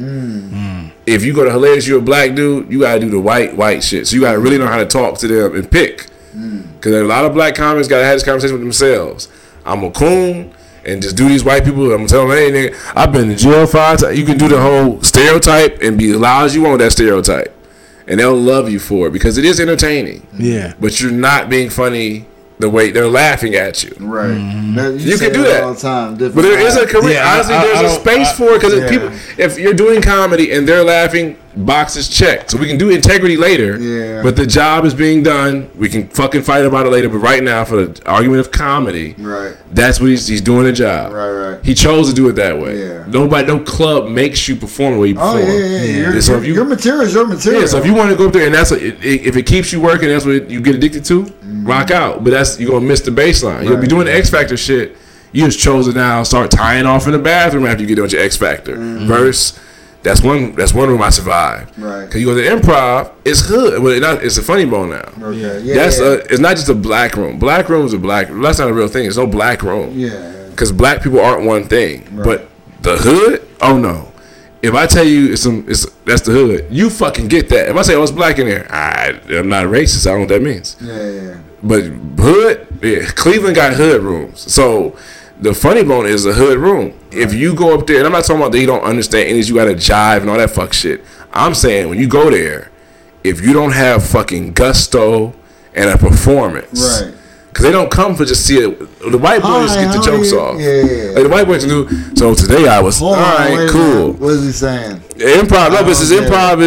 If you go to Hilarious, you're a black dude, you got to do the white shit. So you got to really know how to talk to them and pick. Because a lot of black comics got to have this conversation with themselves. I'm a coon and just do these white people. I'm telling them, hey, nigga, I've been to jail 5 times. You can do the whole stereotype and be as loud as you want with that stereotype. And they'll love you for it because it is entertaining. Yeah. But you're not being funny the way they're laughing at you. Right. You can do that all the time. But there is a career. Honestly, there's a space for it because people. If you're doing comedy and they're laughing, boxes checked. So we can do integrity later. Yeah. But the job is being done. We can fucking fight about it later. But right now, for the argument of comedy, right, that's what he's doing the job. Right. He chose to do it that way. Yeah. No club makes you perform the way you perform. Your material is your material. Yeah. So if you want to go up there and if it keeps you working, that's what you get addicted to. Rock out. But you're gonna miss the baseline. You'll be doing the X Factor shit. You just chose to now start tying off in the bathroom after you get done with your X Factor verse. That's one room I survived. Right. Because you go to the Improv, it's hood. Well, it's a funny bone now. Okay. It's not just a black room. Black rooms are black. That's not a real thing. There's no black room. Yeah. Because black people aren't one thing. Right. But the hood, oh no. If I tell you that's the hood, you fucking get that. If I say, it's black in there, I'm not racist. I don't know what that means. Yeah. But hood, Cleveland got hood rooms. So the funny bone is a hood room. If you go up there, and I'm not talking about that you don't understand English, you got to jive and all that fuck shit. I'm saying when you go there, if you don't have fucking gusto and a performance. Right. Because they don't come for just see it. The white boys get the jokes off. Yeah. Like the white boys do. So today I was all right, cool. What is he saying? Improv. No, this is improv.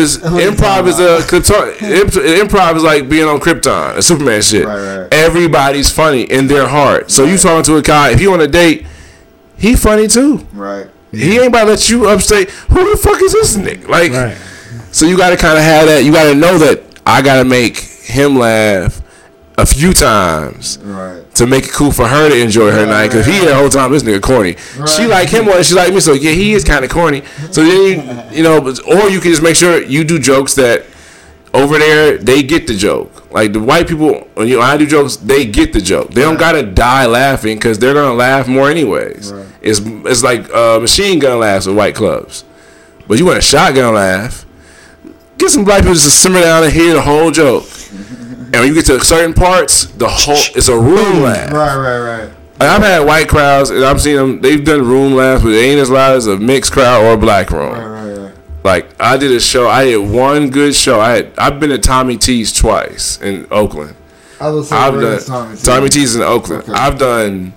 Improv is like being on Krypton, a Superman shit. Right. Everybody's funny in their heart. So you talking to a guy, if you on a date, he funny too. Right. He ain't about to let you upstate. Who the fuck is this nigga? Like, so you got to kind of have that. You got to know that I got to make him laugh a few times to make it cool for her to enjoy her night, because he the whole time this nigga corny. She like him more than she like me, so yeah, he is kind of corny. So then you know, or you can just make sure you do jokes that over there they get the joke. Like the white people, when I do jokes, they get the joke. They don't gotta die laughing because they're gonna laugh more anyways. It's like machine gun laughs with white clubs, but you want a shotgun laugh. Get some black people just to simmer down and hear the whole joke. And when you get to certain parts, it's a room laugh. Right. I've had white crowds, and I've seen them. They've done room laughs, but it ain't as loud as a mixed crowd or a black room. Right. Like I did a show. I did one good show. I've been to Tommy T's twice in Oakland. I've done Tommy T's in Oakland. Okay. I've done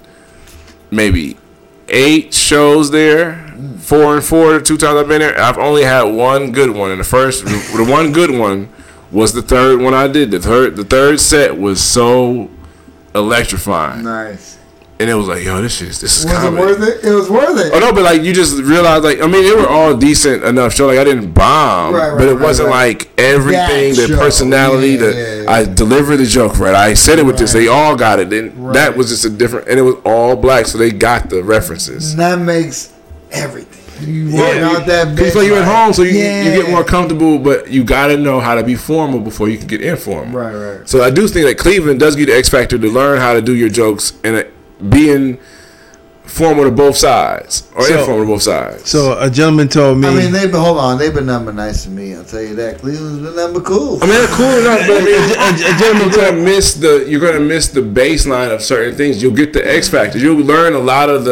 maybe 8 shows there. 4 and 4. 2 times I've been there. I've only had one good one, and the one good one was the third one I did. The third set was so electrifying. Nice. And it was like, yo, this is comedy. Was it worth it? It was worth it. Oh no, but like you just realized, like, I mean, they were all decent enough show. Like I didn't bomb, but it wasn't like everything. The personality, I delivered the joke right. I said it with this. They all got it. And that was just a different, and it was all black, so they got the references. And that makes everything. You work out that bitch. It's like you're at home, so you get more comfortable, but you got to know how to be formal before you can get informal. Right. So I do think that Cleveland does give you the X factor to learn how to do your jokes and being formal to both sides or informal to both sides. So a gentleman told me. I mean, they've been number nice to me. I'll tell you that. Cleveland's been number cool. I mean, they're cool enough, but I mean, a gentleman you're gonna miss the baseline of certain things. You'll get the X factor. You'll learn a lot of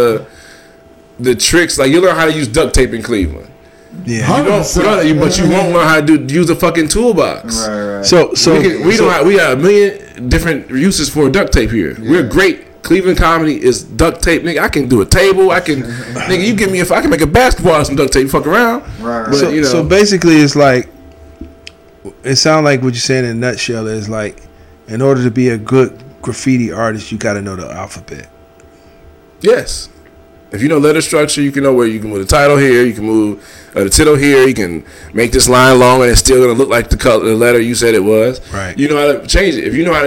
the tricks. Like you learn how to use duct tape in Cleveland. Yeah, but you won't learn how to use a fucking toolbox. Right. So we have a million different uses for duct tape here. Yeah. We're great. Cleveland comedy is duct tape, nigga. I can do a table. I can, nigga. You give me I can make a basketball out of some duct tape. Fuck around. Right. But, so basically, it's like it sounds like what you're saying in a nutshell is like, in order to be a good graffiti artist, you got to know the alphabet. Yes. If you know letter structure, you can know where you can move the title here, you can move the tittle here, you can make this line longer and it's still going to look like the letter you said it was. Right. You know how to change it. If you know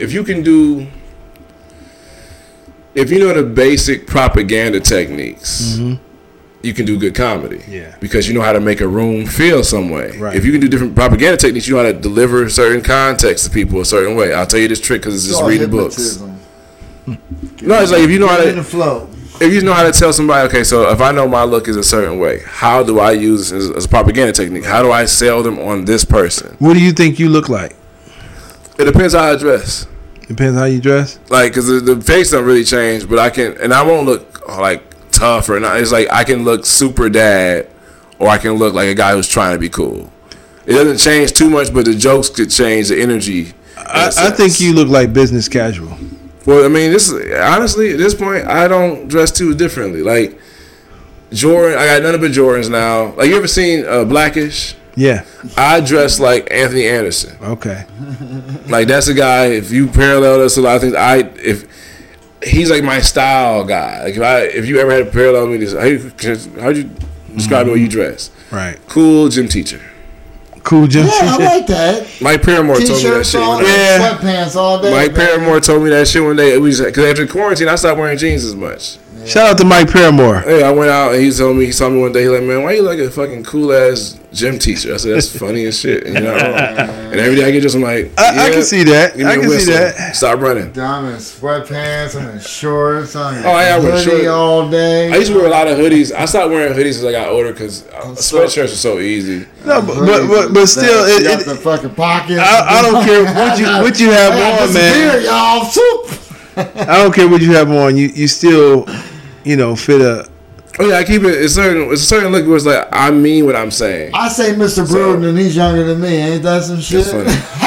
the basic propaganda techniques, you can do good comedy. Yeah. Because you know how to make a room feel some way. Right. If you can do different propaganda techniques, you know how to deliver certain context to people a certain way. I'll tell you this trick because it's just reading books. No, it's like if you know how to... If you know how to tell somebody, okay, so if I know my look is a certain way, how do I use this as a propaganda technique? How do I sell them on this person? What do you think you look like? It depends how I dress. Depends how you dress? Like, because the face don't really change, but I won't look like tough or not. It's like I can look super dad or I can look like a guy who's trying to be cool. It doesn't change too much, but the jokes could change the energy. I think you look like business casual. Well, I mean, honestly, at this point, I don't dress too differently. Like, Jordan, I got nothing but Jordans now. Like, you ever seen Blackish? Yeah. I dress like Anthony Anderson. Okay. Like, that's a guy, if you parallel us a lot of things, he's like my style guy. Like, if you ever had to parallel me, how'd you describe the way you dress? Right. Cool gym teacher. Cool gym teacher. I like that. Mike Paramore told me that shit. Sweatpants all day. Mike Paramore told me that shit one day. Because after quarantine, I stopped wearing jeans as much. Yeah. Shout out to Mike Paramore. Hey, I went out and he saw me one day. He like, man, why you like a fucking cool ass gym teacher? I said, that's funny as shit. And you're not wrong. And every day I get just, I'm like, I can see that. I can see that. Stop running. Diamond sweatpants and shorts on your hoodie all day. I used to wear a lot of hoodies. I stopped wearing hoodies as I got older because sweatshirts are so easy. No, but still, it got the fucking pockets. I don't care what you have on, man. Beer, y'all. I don't care what you have on. You still, fit a. Oh yeah, I keep it. It's a certain look where it's like I mean what I'm saying. I say Mr. Bruton and he's younger than me. Ain't that some shit? That's funny.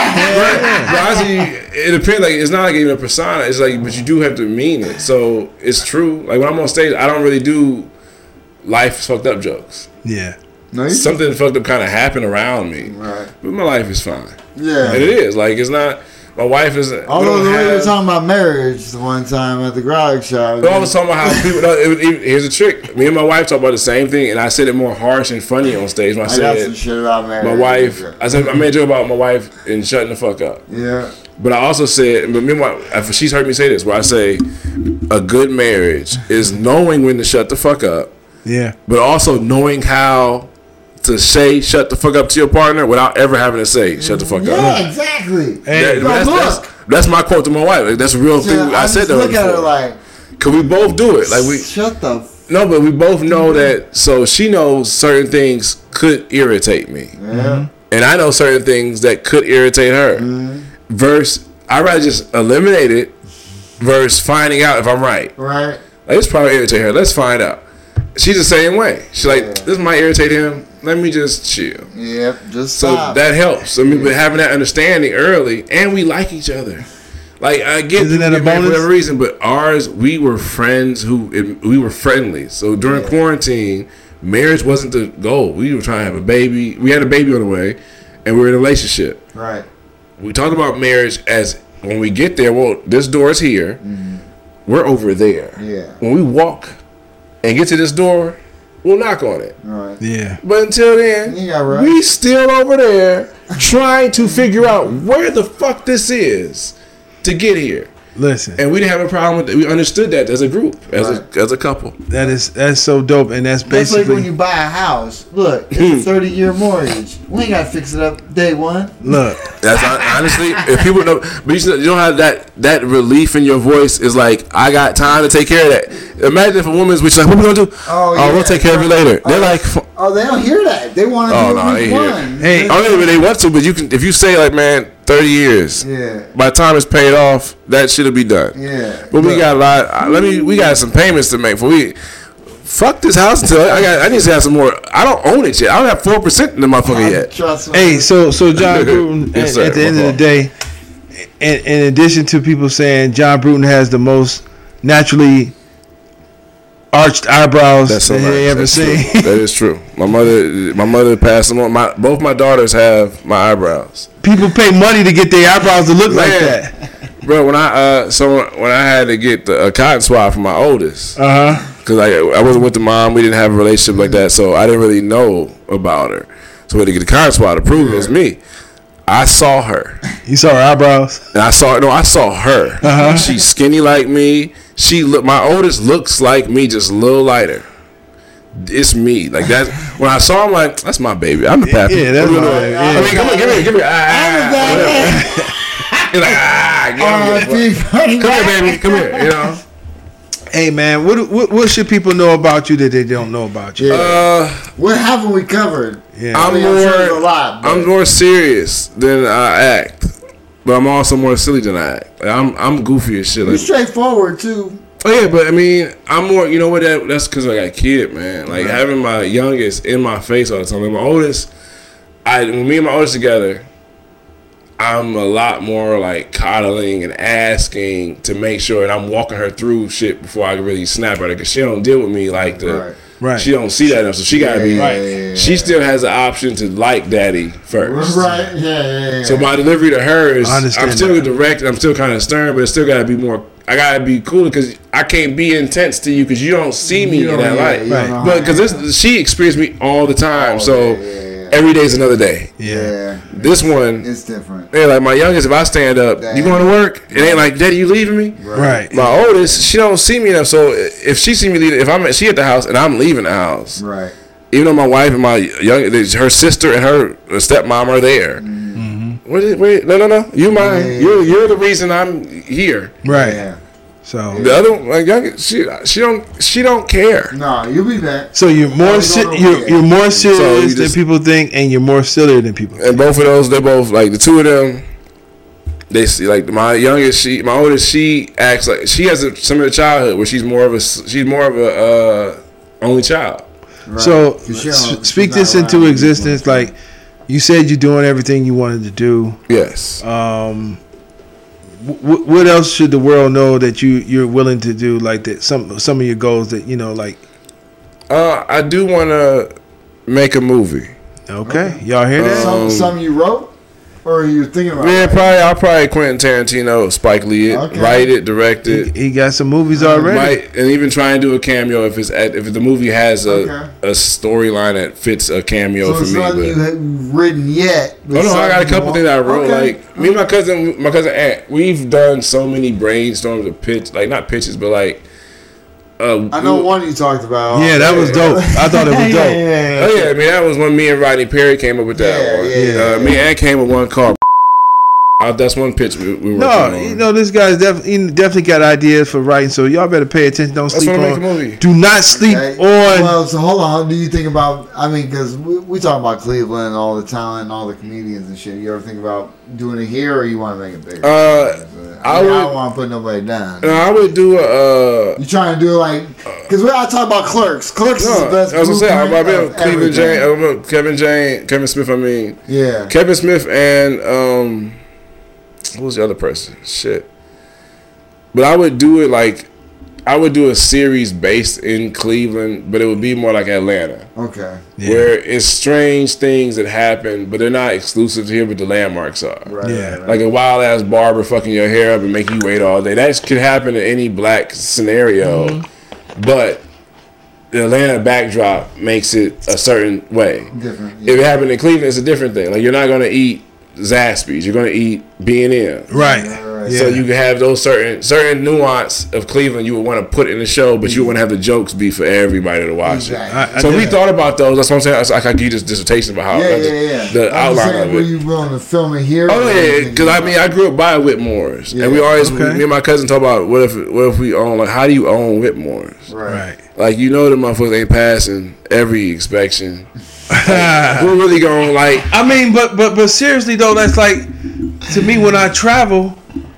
But honestly, it depends. Like it's not like even a persona. It's like, but you do have to mean it. So it's true. Like when I'm on stage, I don't really do life fucked up jokes. Yeah. No, something fucked up kind of happened around me. Right. But my life is fine. Yeah. And it is. Like it's not. My wife is. Although the way we were talking about marriage the one time at the garage shop. But I was talking about how people. Here's the trick. Me and my wife talk about the same thing, and I said it more harsh and funny on stage. When I got some shit about marriage. My wife. I made a joke about my wife and shutting the fuck up. Yeah. But I also said, but me and my, she's heard me say this, where I say, a good marriage is knowing when to shut the fuck up. Yeah. But also knowing how to say shut the fuck up to your partner without ever having to say shut the fuck up. Yeah, exactly. Hey, that's my quote to my wife. Like, that's a real thing. I said that. Look at her like, cause we both do it. Like we shut the. No, but we both know that. So she knows certain things could irritate me. Yeah. And I know certain things that could irritate her. Versus, I'd rather just eliminate it. Versus finding out if I'm right. Right. Like, it's probably irritate her. Let's find out. She's the same way. She's like, this might irritate him. Let me just chill. Yep, just so stop. that helps. I mean, but having that understanding early, and we like each other. Like I get Isn't that a bonus? For whatever reason, but ours, we were friends we were friendly. So during quarantine, marriage wasn't the goal. We were trying to have a baby. We had a baby on the way, and we were in a relationship. Right. We talked about marriage as when we get there. Well, this door is here. We're over there. Yeah. When we walk and get to this door, we'll knock on it. Right. Yeah. But until then, we still over there trying to figure out where the fuck this is to get here. Listen. And we didn't have a problem with it. We understood that as a group, as a couple. That's so dope, and that's basically like when you buy a house. Look, it's a 30-year mortgage. We ain't gotta fix it up day one. Look, that's honestly, if people know, but you don't have that relief in your voice is like, I got time to take care of that. Imagine if a woman's which like, what we gonna do? Oh, we'll take care of it later. They're like, oh, they don't hear that. They want to do it week one. Hey, I mean, they want to, but you can if you say like, man, 30 years. Yeah. By the time it's paid off, that shit'll be done. Yeah. But we got a lot. We got some payments to make. Fuck this house until I need to have some more. I don't own it yet. I don't have 4% in the motherfucker yet. Trust me. Hey, so John Bruton. Yes, at the end of the day, in addition to people saying John Bruton has the most naturally arched eyebrows that they ever seen. That is true. My mother passed them on. Both my daughters have my eyebrows. People pay money to get their eyebrows to look like that. Bro, when I had to get a cotton swab for my oldest, because I wasn't with the mom, we didn't have a relationship like that, so I didn't really know about her. So we had to get a cotton swab to prove it was me. I saw her. You saw her eyebrows? And I saw her. She's skinny like me. My oldest looks like me, just a little lighter. It's me. Like that. When I saw him, like, that's my baby. I'm the pappy. Yeah, that's my baby. I mean, come on, give me. He's like, come here, baby. Come here. You know. Hey man, what should people know about you that they don't know about you? What haven't we covered? Yeah. I'm more serious than I act, but I'm also more silly than I act. Like, I'm goofy as shit. You're straightforward too. Oh yeah, but I mean, I'm more. You know what? That's because I got a kid, man. Like having my youngest in my face all the time. Like my oldest, when me and my oldest together, I'm a lot more like coddling and asking to make sure that I'm walking her through shit before I can really snap at her, because she don't deal with me like the. Right. She don't see that enough, so she gotta be right. Yeah. She still has the option to like daddy first. Right. Yeah. So my delivery to her is, I'm still direct, I'm still kind of stern, but it still gotta be more. I gotta be cool because I can't be intense to you because you don't see me in that light. Right. But because she experienced me all the time, every day's another day. Yeah. This one, it's different. Yeah, like my youngest, if I stand up, you going to work? It ain't like, Daddy, you leaving me? Right. My oldest, she don't see me enough. So if she see me leaving, she at the house and I'm leaving the house. Right. Even though my wife and my her sister and her stepmom are there. Mm-hmm. Wait, no. You mine. Yeah. You're the reason I'm here. Right. Yeah. So the other young, she don't care. No, you'll be back. So you're more you're more serious than people think, and you're more sillier than people think. And both of those, they're both like the two of them. They see like my youngest, my oldest, she acts like she has some of the childhood where she's more of a only child. Right. So speak this into existence. Like you said, you're doing everything you wanted to do. Yes. What else should the world know that you're willing to do? Like that, some of your goals that like. I do want to make a movie. Okay, y'all hear that? Some you wrote, or are you thinking about? Yeah, I'll probably Quentin Tarantino, Spike Lee it, write it, direct it. He got some movies already. And even try and do a cameo if the movie has a storyline that fits a cameo for me. So it's not you haven't written yet. Oh no, I got a couple things I wrote. Like me and my cousin Aunt, we've done so many brainstorms of not pitches, but like. I know one you talked about. Yeah, that was dope. I thought it was dope. Oh yeah, I mean that was when me and Rodney Perry came up with that one. Me and Aunt came with one called. That's one pitch we were working on. This guy's definitely got ideas for writing, so y'all better pay attention. Don't sleep on. Make a movie. Do not sleep on. Well, so hold on. Do you think about? I mean, because we talk about Cleveland and all the talent and all the comedians and shit. You ever think about doing it here, or you want to make it bigger? I don't want to put nobody down. No, I would do a. You trying to do because I talk about Clerks. Clerks is the best. As I said, I've been Kevin Smith. I mean, yeah, Kevin Smith and who was the other person? Shit. But I would do it I would do a series based in Cleveland, but it would be more like Atlanta. Okay. Yeah. Where it's strange things that happen, but they're not exclusive to here, but the landmarks are. Right. Yeah. Like a wild ass barber fucking your hair up and make you wait all day. That could happen in any black scenario, but the Atlanta backdrop makes it a certain way. Different. Yeah. If it happened in Cleveland, it's a different thing. Like you're not gonna eat Zaxby's, you're gonna eat B&M. Right. Yeah. So you can have those certain nuance of Cleveland you would want to put in the show, but you wouldn't have the jokes be for everybody to watch. Exactly. So we thought about those. That's what I'm saying. I could give this dissertation about how the outline of it. Were you willing to film it here? Oh yeah, because I grew up by Whitmore's, and we always me and my cousin talk about what if we own how do you own Whitmore's? Right. Like the motherfuckers ain't passing every inspection. We're really going I mean, but seriously though, that's like to me when I travel,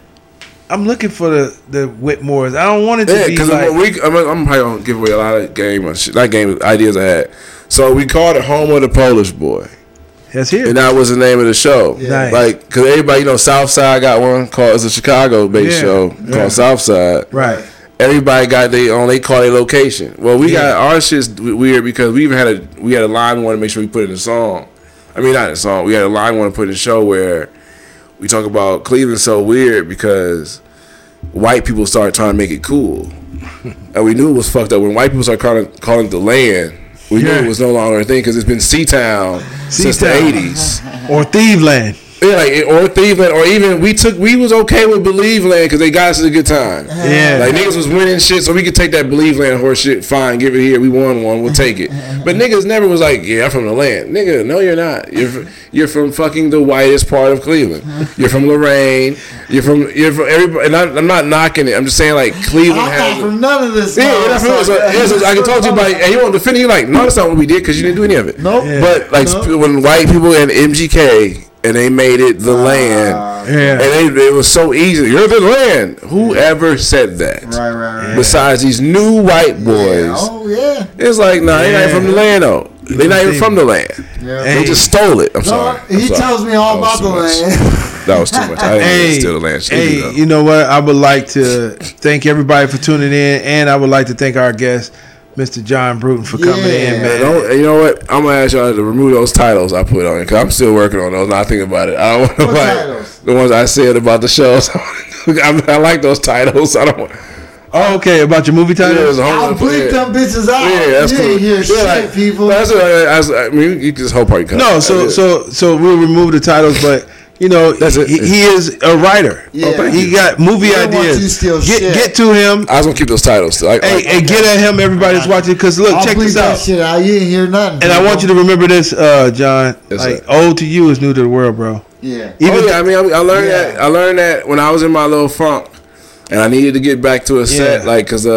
I'm looking for the Whitmores. I don't want it to be because I'm probably gonna give away a lot of game ideas I had. So we called it Home of the Polish Boy. That's here, and that was the name of the show. Yeah. Nice. Because everybody Southside got one called. It's a Chicago-based show called Southside. Right. Everybody got their own. They call their location. Well, we got our shit's weird because we even had a line we wanted to make sure we put in the song. I mean, not in the song. We had a line we wanted to put in the show where we talk about Cleveland so weird because white people started trying to make it cool, and we knew it was fucked up when white people started calling it the land. We knew it was no longer a thing because it's been C-Town since the 80s or Thieveland. Yeah, or Thieveland, or even we was okay with Believe Land because they got us a good time. Yeah, like niggas was winning shit, so we could take that Believe Land horse shit. Fine, give it here. We won one, we'll take it. But niggas never was like, yeah, I'm from the land, nigga. No, you're not. You're from fucking the whitest part of Cleveland. You're from Lorraine. You're from everybody. And I'm not knocking it. I'm just saying like Cleveland has. From none of this. Yeah, that's I can talk to you about it, and you won't defend it. You're like, no, that's not what we did because you didn't do any of it. Nope. Yeah. But like when white people and MGK. And they made it the land. And it was so easy. You're the land. Whoever said that? Right. Besides these new white boys. Yeah. Oh, yeah. It's like, nah, they not even from the land, though. They're not even from the land. Yeah. They just stole it. I'm sorry. He tells me all about the land. That was too much. I didn't steal the land. Hey, you know what? I would like to thank everybody for tuning in, and I would like to thank our guest, Mr. John Bruton, for coming in, man. You know what? I'm gonna ask y'all to remove those titles I put on it because I'm still working on those. Now I think about it. I don't want to the ones I said about the shows. I like those titles. I don't want. Oh, okay. About your movie titles? I'll bleep them bitches out. Yeah, that's cool. Hear shit, people. That's I mean, you just whole part cut. No, so we'll remove the titles, but. You know, he is a writer. Yeah. He got movie ideas. Get to him. I was gonna keep those titles. Hey, get at him. Everybody that's watching. Because look, check this out. Shit out. You didn't hear nothing. And I want you to remember this, John. Old to you is new to the world, bro. Yeah. I mean, I learned that. I learned that when I was in my little funk, and I needed to get back to a set, because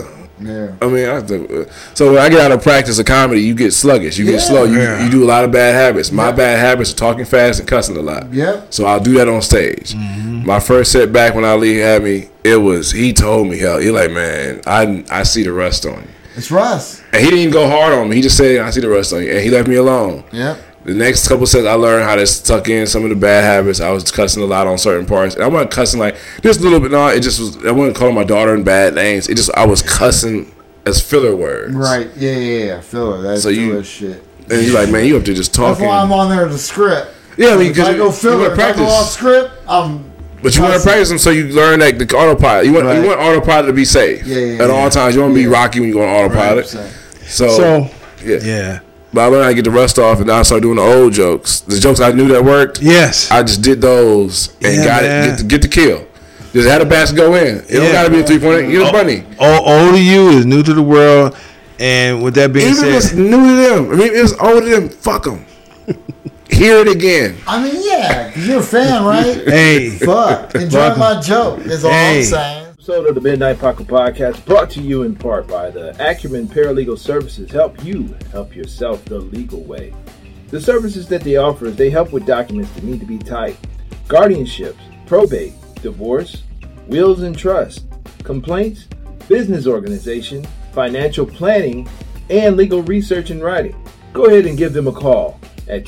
I mean, so when I get out of practice of comedy, you get sluggish, you get slow, you do a lot of bad habits. My bad habits are talking fast and cussing a lot. Yeah. So I'll do that on stage. Mm-hmm. My first set back when Ali had me, he told me, he's like, man, I see the rust on you. It's rust. And he didn't even go hard on me. He just said, I see the rust on you. And he left me alone. Yep. The next couple sets, I learned how to tuck in some of the bad habits. I was cussing a lot on certain parts. And I wasn't cussing like, just a little bit. No, it just was, I wasn't calling my daughter in bad names. It just, I was cussing as filler words. Right. Yeah. Filler. That's so filler shit. And you're like, man, you up to just talking. That's why I'm on there with the script. Yeah, I mean, if I go filler, if I go off script, But you want to practice them so you learn that the autopilot. You want autopilot to be safe at all times. You want to be Rocky when you go on autopilot. 100%. So yeah. But I learned how to get the rust off, and now I started doing the old jokes. The jokes I knew that worked. Yes. I just did those and got it. Get the kill. Just had a basket go in. It don't got to be a 3-pointer. Get a bunny. Old to you is new to the world, and with that being said, even if it's new to them, I mean, if it's old to them, fuck them. Hear it again. I mean, yeah, because you're a fan, right? Hey. Fuck. Enjoy my joke, is all I'm saying. Episode of the Midnight Pocket Podcast brought to you in part by the Acumen Paralegal Services. Help you help yourself the legal way. The services that they offer is they help with documents that need to be typed, guardianships, probate, divorce, wills and trust, complaints, business organization, financial planning, and legal research and writing. Go ahead and give them a call at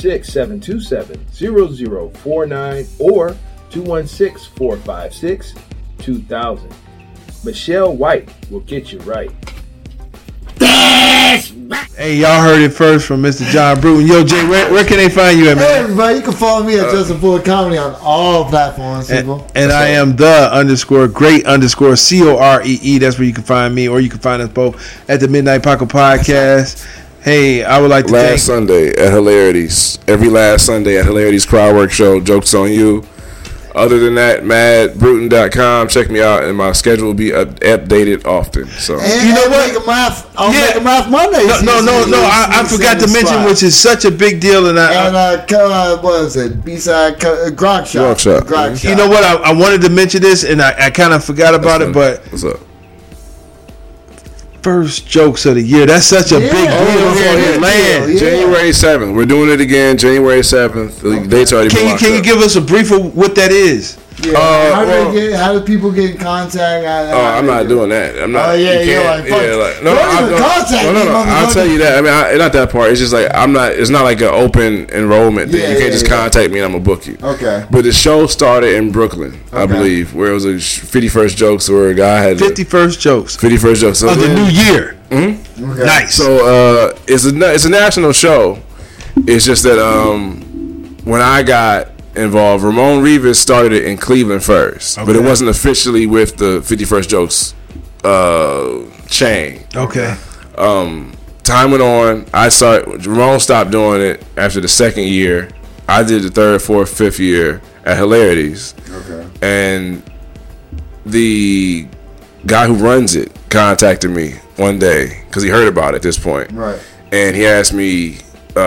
216-727-0049 or 216-456-2000. Michelle White will get you right. Hey, y'all heard it first from Mr. John Bruton. Yo, Jay, where can they find you at, man? Hey, everybody, you can follow me at Justin Fuller Comedy on all platforms, people. And I am the_great_COREE. That's where you can find me, or you can find us both at the Midnight Pocket Podcast. Hey, I would like to last Sunday at Hilarities. Every last Sunday at Hilarities Crowdwork Show. Jokes on you. Other than that, madbruton.com. Check me out, and my schedule will be updated often. So and you know what? I'll make a math Monday. No. I forgot to mention, which is such a big deal. And what is it? B-side Grog Shop. You know what? I wanted to mention this, and I kind of forgot about it. But what's up? First jokes of the year. That's such a big deal for land. Yeah. January 7th. We're doing it again. January 7th. The date's already been locked up. Can you give us a brief of what that is? Yeah. How do people get in contact? I'm not doing that. I'm not. Contact. I'll tell you that. I mean, not that part. It's just like I'm not. It's not like an open enrollment thing. You can't just contact me and I'm gonna book you. Okay. But the show started in Brooklyn, I believe, where it was a 51st jokes, where a guy had 51st jokes. 51st jokes of the new year. Mm-hmm. Okay. Nice. So it's a national show. It's just that when I got involved, Ramon Rivas started it in Cleveland first, but it wasn't officially with the 51st Jokes chain. Okay. Time went on. Ramon stopped doing it after the second year. I did the third, fourth, fifth year at Hilarities. Okay. And the guy who runs it contacted me one day because he heard about it at this point. Right. And he asked me,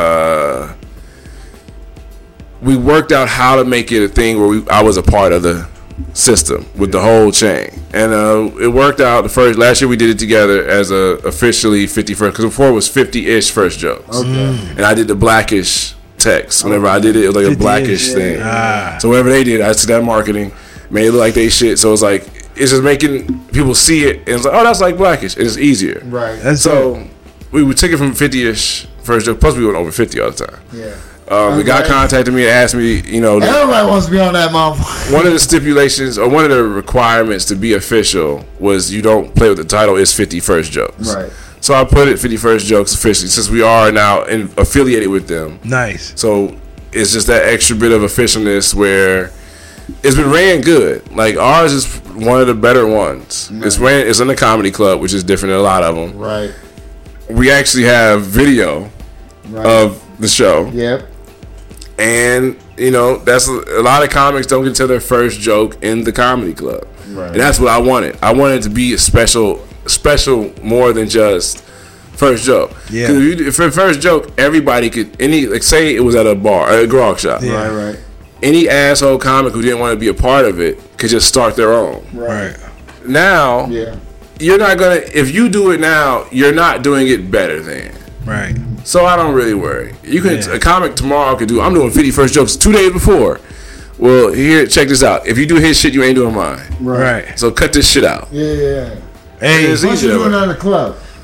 we worked out how to make it a thing where I was a part of the system with the whole chain, and it worked out. Last year we did it together as officially 51st, because before it was 50-ish first jokes. Okay. And I did the blackish text. Whenever I did it, it was like a blackish thing. So whenever they did, I took that marketing, made it look like they shit. So it's like it's just making people see it, and it's like, oh, that's like blackish. And it's easier. Right. And so we would take it from 50-ish first joke. Plus we went over 50 all the time. Yeah. The guy contacted me and asked me, everybody wants to be on that mom. One of the stipulations or one of the requirements to be official was you don't play with the title. It's 51st Jokes. Right. So I put it 51st Jokes officially, since we are now affiliated with them. Nice. So it's just that extra bit of officialness where it's been ran good. Like ours is one of the better ones. Nice. It's in the comedy club, which is different than a lot of them. Right. We actually have video of the show. Yep. And that's a lot of comics don't get to their first joke in the comedy club, right. And that's what I wanted. I wanted it to be a special more than just first joke. Yeah. Because for first joke, everybody could say it was at a bar, a grog shop. Yeah. Right. Any asshole comic who didn't want to be a part of it could just start their own. Right. Now, you're not gonna. If you do it now, you're not doing it better than. Right. So I don't really worry. You can a comic tomorrow could do. I'm doing 51st Jokes 2 days before. Well, check this out. If you do his shit, you ain't doing mine. Right. So cut this shit out. Yeah. Hey, what you doing at the club?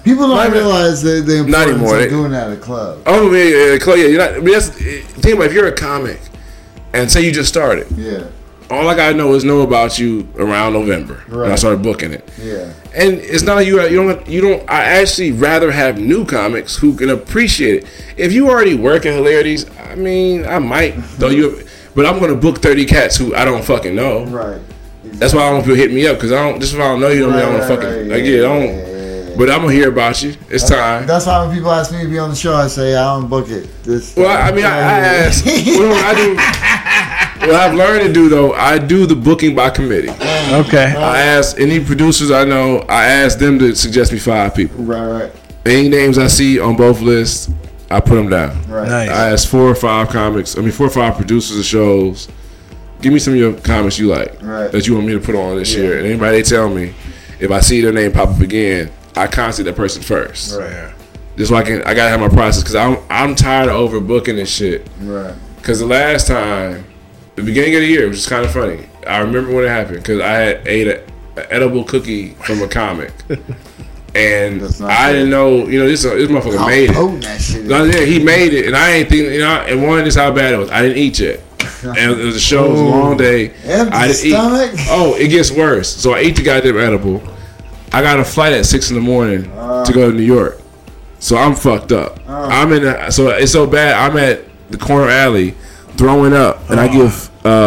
People don't realize the importance of doing that at a club. Oh, man, club, yeah. You're not, I mean, think about if you're a comic and say you just started. Yeah. All I gotta know about you around November. Right. When I started booking it. Yeah. And it's not like you don't. I actually rather have new comics who can appreciate it. If you already work at Hilarities, I mean, I might throw you, but I'm gonna book 30 cats who I don't fucking know. Right. Exactly. That's why I don't want people hitting me up because I don't. Just if I don't know you, don't mean I want to fucking. Like, yeah, I don't. But I'm gonna hear about you. It's time. That's why when people ask me to be on the show, I say I don't book it. Well, I mean, I ask. What I've learned to do though, I do the booking by committee. Okay. I ask any producers I know. I ask them to suggest me 5 people. Right. Any names I see on both lists, I put them down. Right. Nice. I ask 4 or 5 comics. 4 or 5 producers of shows. Give me some of your comics you like that you want me to put on this year. And anybody they tell me, if I see their name pop up again, I contact that person first. Right. Just so I gotta have my process because I'm tired of overbooking this shit. Right. Because the last time, the beginning of the year, which is kind of funny, I remember when it happened because I had ate an edible cookie from a comic. And I didn't know, this motherfucker made it. That shit Yeah, he made it, and I ain't thinking, and one is how bad it was. I didn't eat yet. And it was a show, it was a long day. Empty stomach? Oh, it gets worse. So I ate the goddamn edible. I got a flight at 6 a.m. to go to New York. So I'm fucked up. So it's so bad, I'm at the corner alley throwing up, and I give.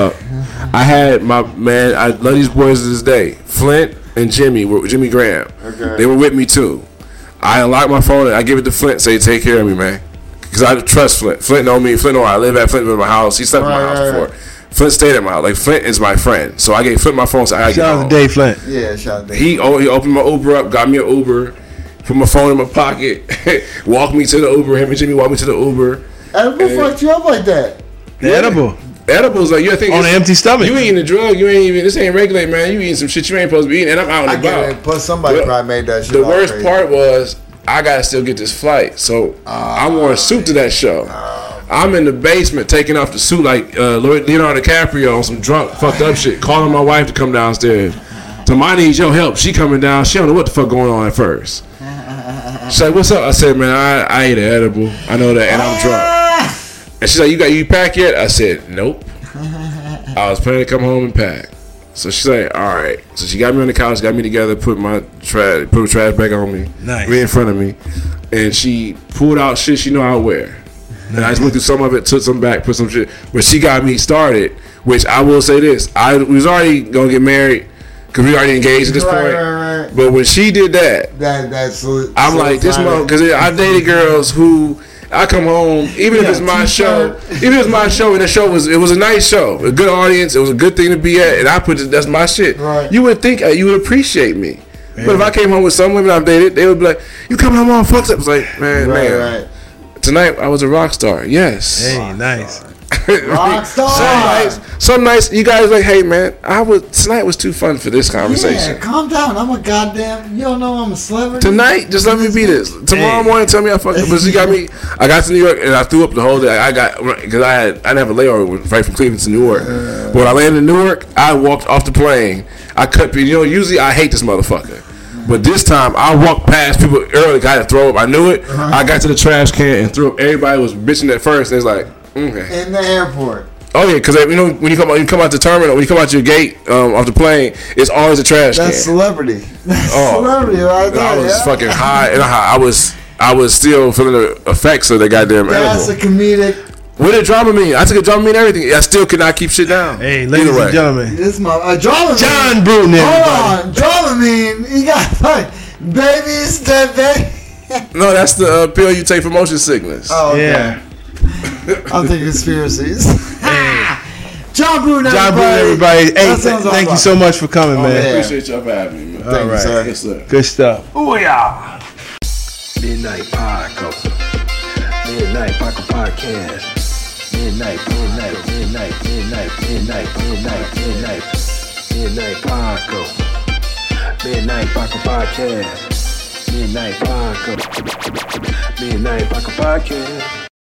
I had my man. I love these boys to this day. Flint and Jimmy Graham. Okay. They were with me too. I unlock my phone and I give it to Flint. Say, take care of me, man, because I trust Flint. Flint know me. Flint know where I live at. Flint in my house. He slept in my house before. Flint stayed at my house. Like Flint is my friend. So I gave Flint my phone. So I shout out to Dave Flint. Yeah, shout out to Dave. He opened my Uber up, got me an Uber, put my phone in my pocket, walked me to the Uber. Him and Jimmy walked me to the Uber. Edible fucked you up like that. The edible. Edibles, like, you think on an empty stomach. You eating a drug, this ain't regulated, man. You eating some shit you ain't supposed to be eating, and I'm out and about. Plus somebody probably made that shit. The worst part was, I gotta still get this flight, so I wore a suit to that show. I'm in the basement taking off the suit like Leonardo DiCaprio on some drunk, fucked up shit, calling my wife to come downstairs. So I need your help. She coming down. She don't know what the fuck going on at first. She's like, what's up? I said, man, I ate an edible. I know that, and I'm drunk. And she's like, you pack yet? I said, nope. I was planning to come home and pack. So she's like, all right. So she got me on the couch, got me together, put a trash bag on me, right in front of me, and she pulled out shit she know I wear. And I just went through some of it, took some back, put some shit. But she got me started, which I will say this: we was already gonna get married because we already engaged at this point. Right. But when she did that's I'm like this mother, because I dated girls who. I come home, even if it's my show, and the show was a nice show, a good audience, it was a good thing to be at, and I put that's my shit. Right. You would think you would appreciate me, but if I came home with some women I've dated, they would be like, "You come home all fucked up." It's like, man. Right. Tonight I was a rock star. Yes. Hey, nice. Rock star. Some nights you guys like, hey man, tonight was too fun for this conversation. Yeah, calm down. I'm a goddamn. You don't know I'm a celebrity. Tonight, just let me be this. Tomorrow morning, tell me I fucked up. But she got me. I got to New York and I threw up the whole day. Because I didn't have a layover right from Cleveland to New York. But when I landed in Newark, I walked off the plane. I cut. Usually I hate this motherfucker. But this time, I walked past people early. I had to throw up. I knew it. I got to the trash can and threw up. Everybody was bitching at first. And it's like, okay. In the airport. Oh yeah, because when you come out the terminal, when you come out your gate off the plane, it's always a trash can. That's celebrity. Celebrity right there. I was fucking high, and I was still feeling the effects of the goddamn edible. That's a comedic. What did Dramamine? I took a Dramamine and everything. I still could not keep shit down. Hey, ladies and gentlemen, this Dramamine. John Bruton. Hold on, Dramamine. You got babies that baby. No, that's the pill you take for motion sickness. Oh okay. Yeah. I'm thinking conspiracies. John Bruton, everybody. Hey, thank you so much for coming, man. I appreciate y'all for having me, man. Thank you, sir. Yes, sir. Good stuff. Oh yeah. Midnight Podcast. Midnight Podcast. Midnight Podcast. Midnight Podcast. Midnight Podcast.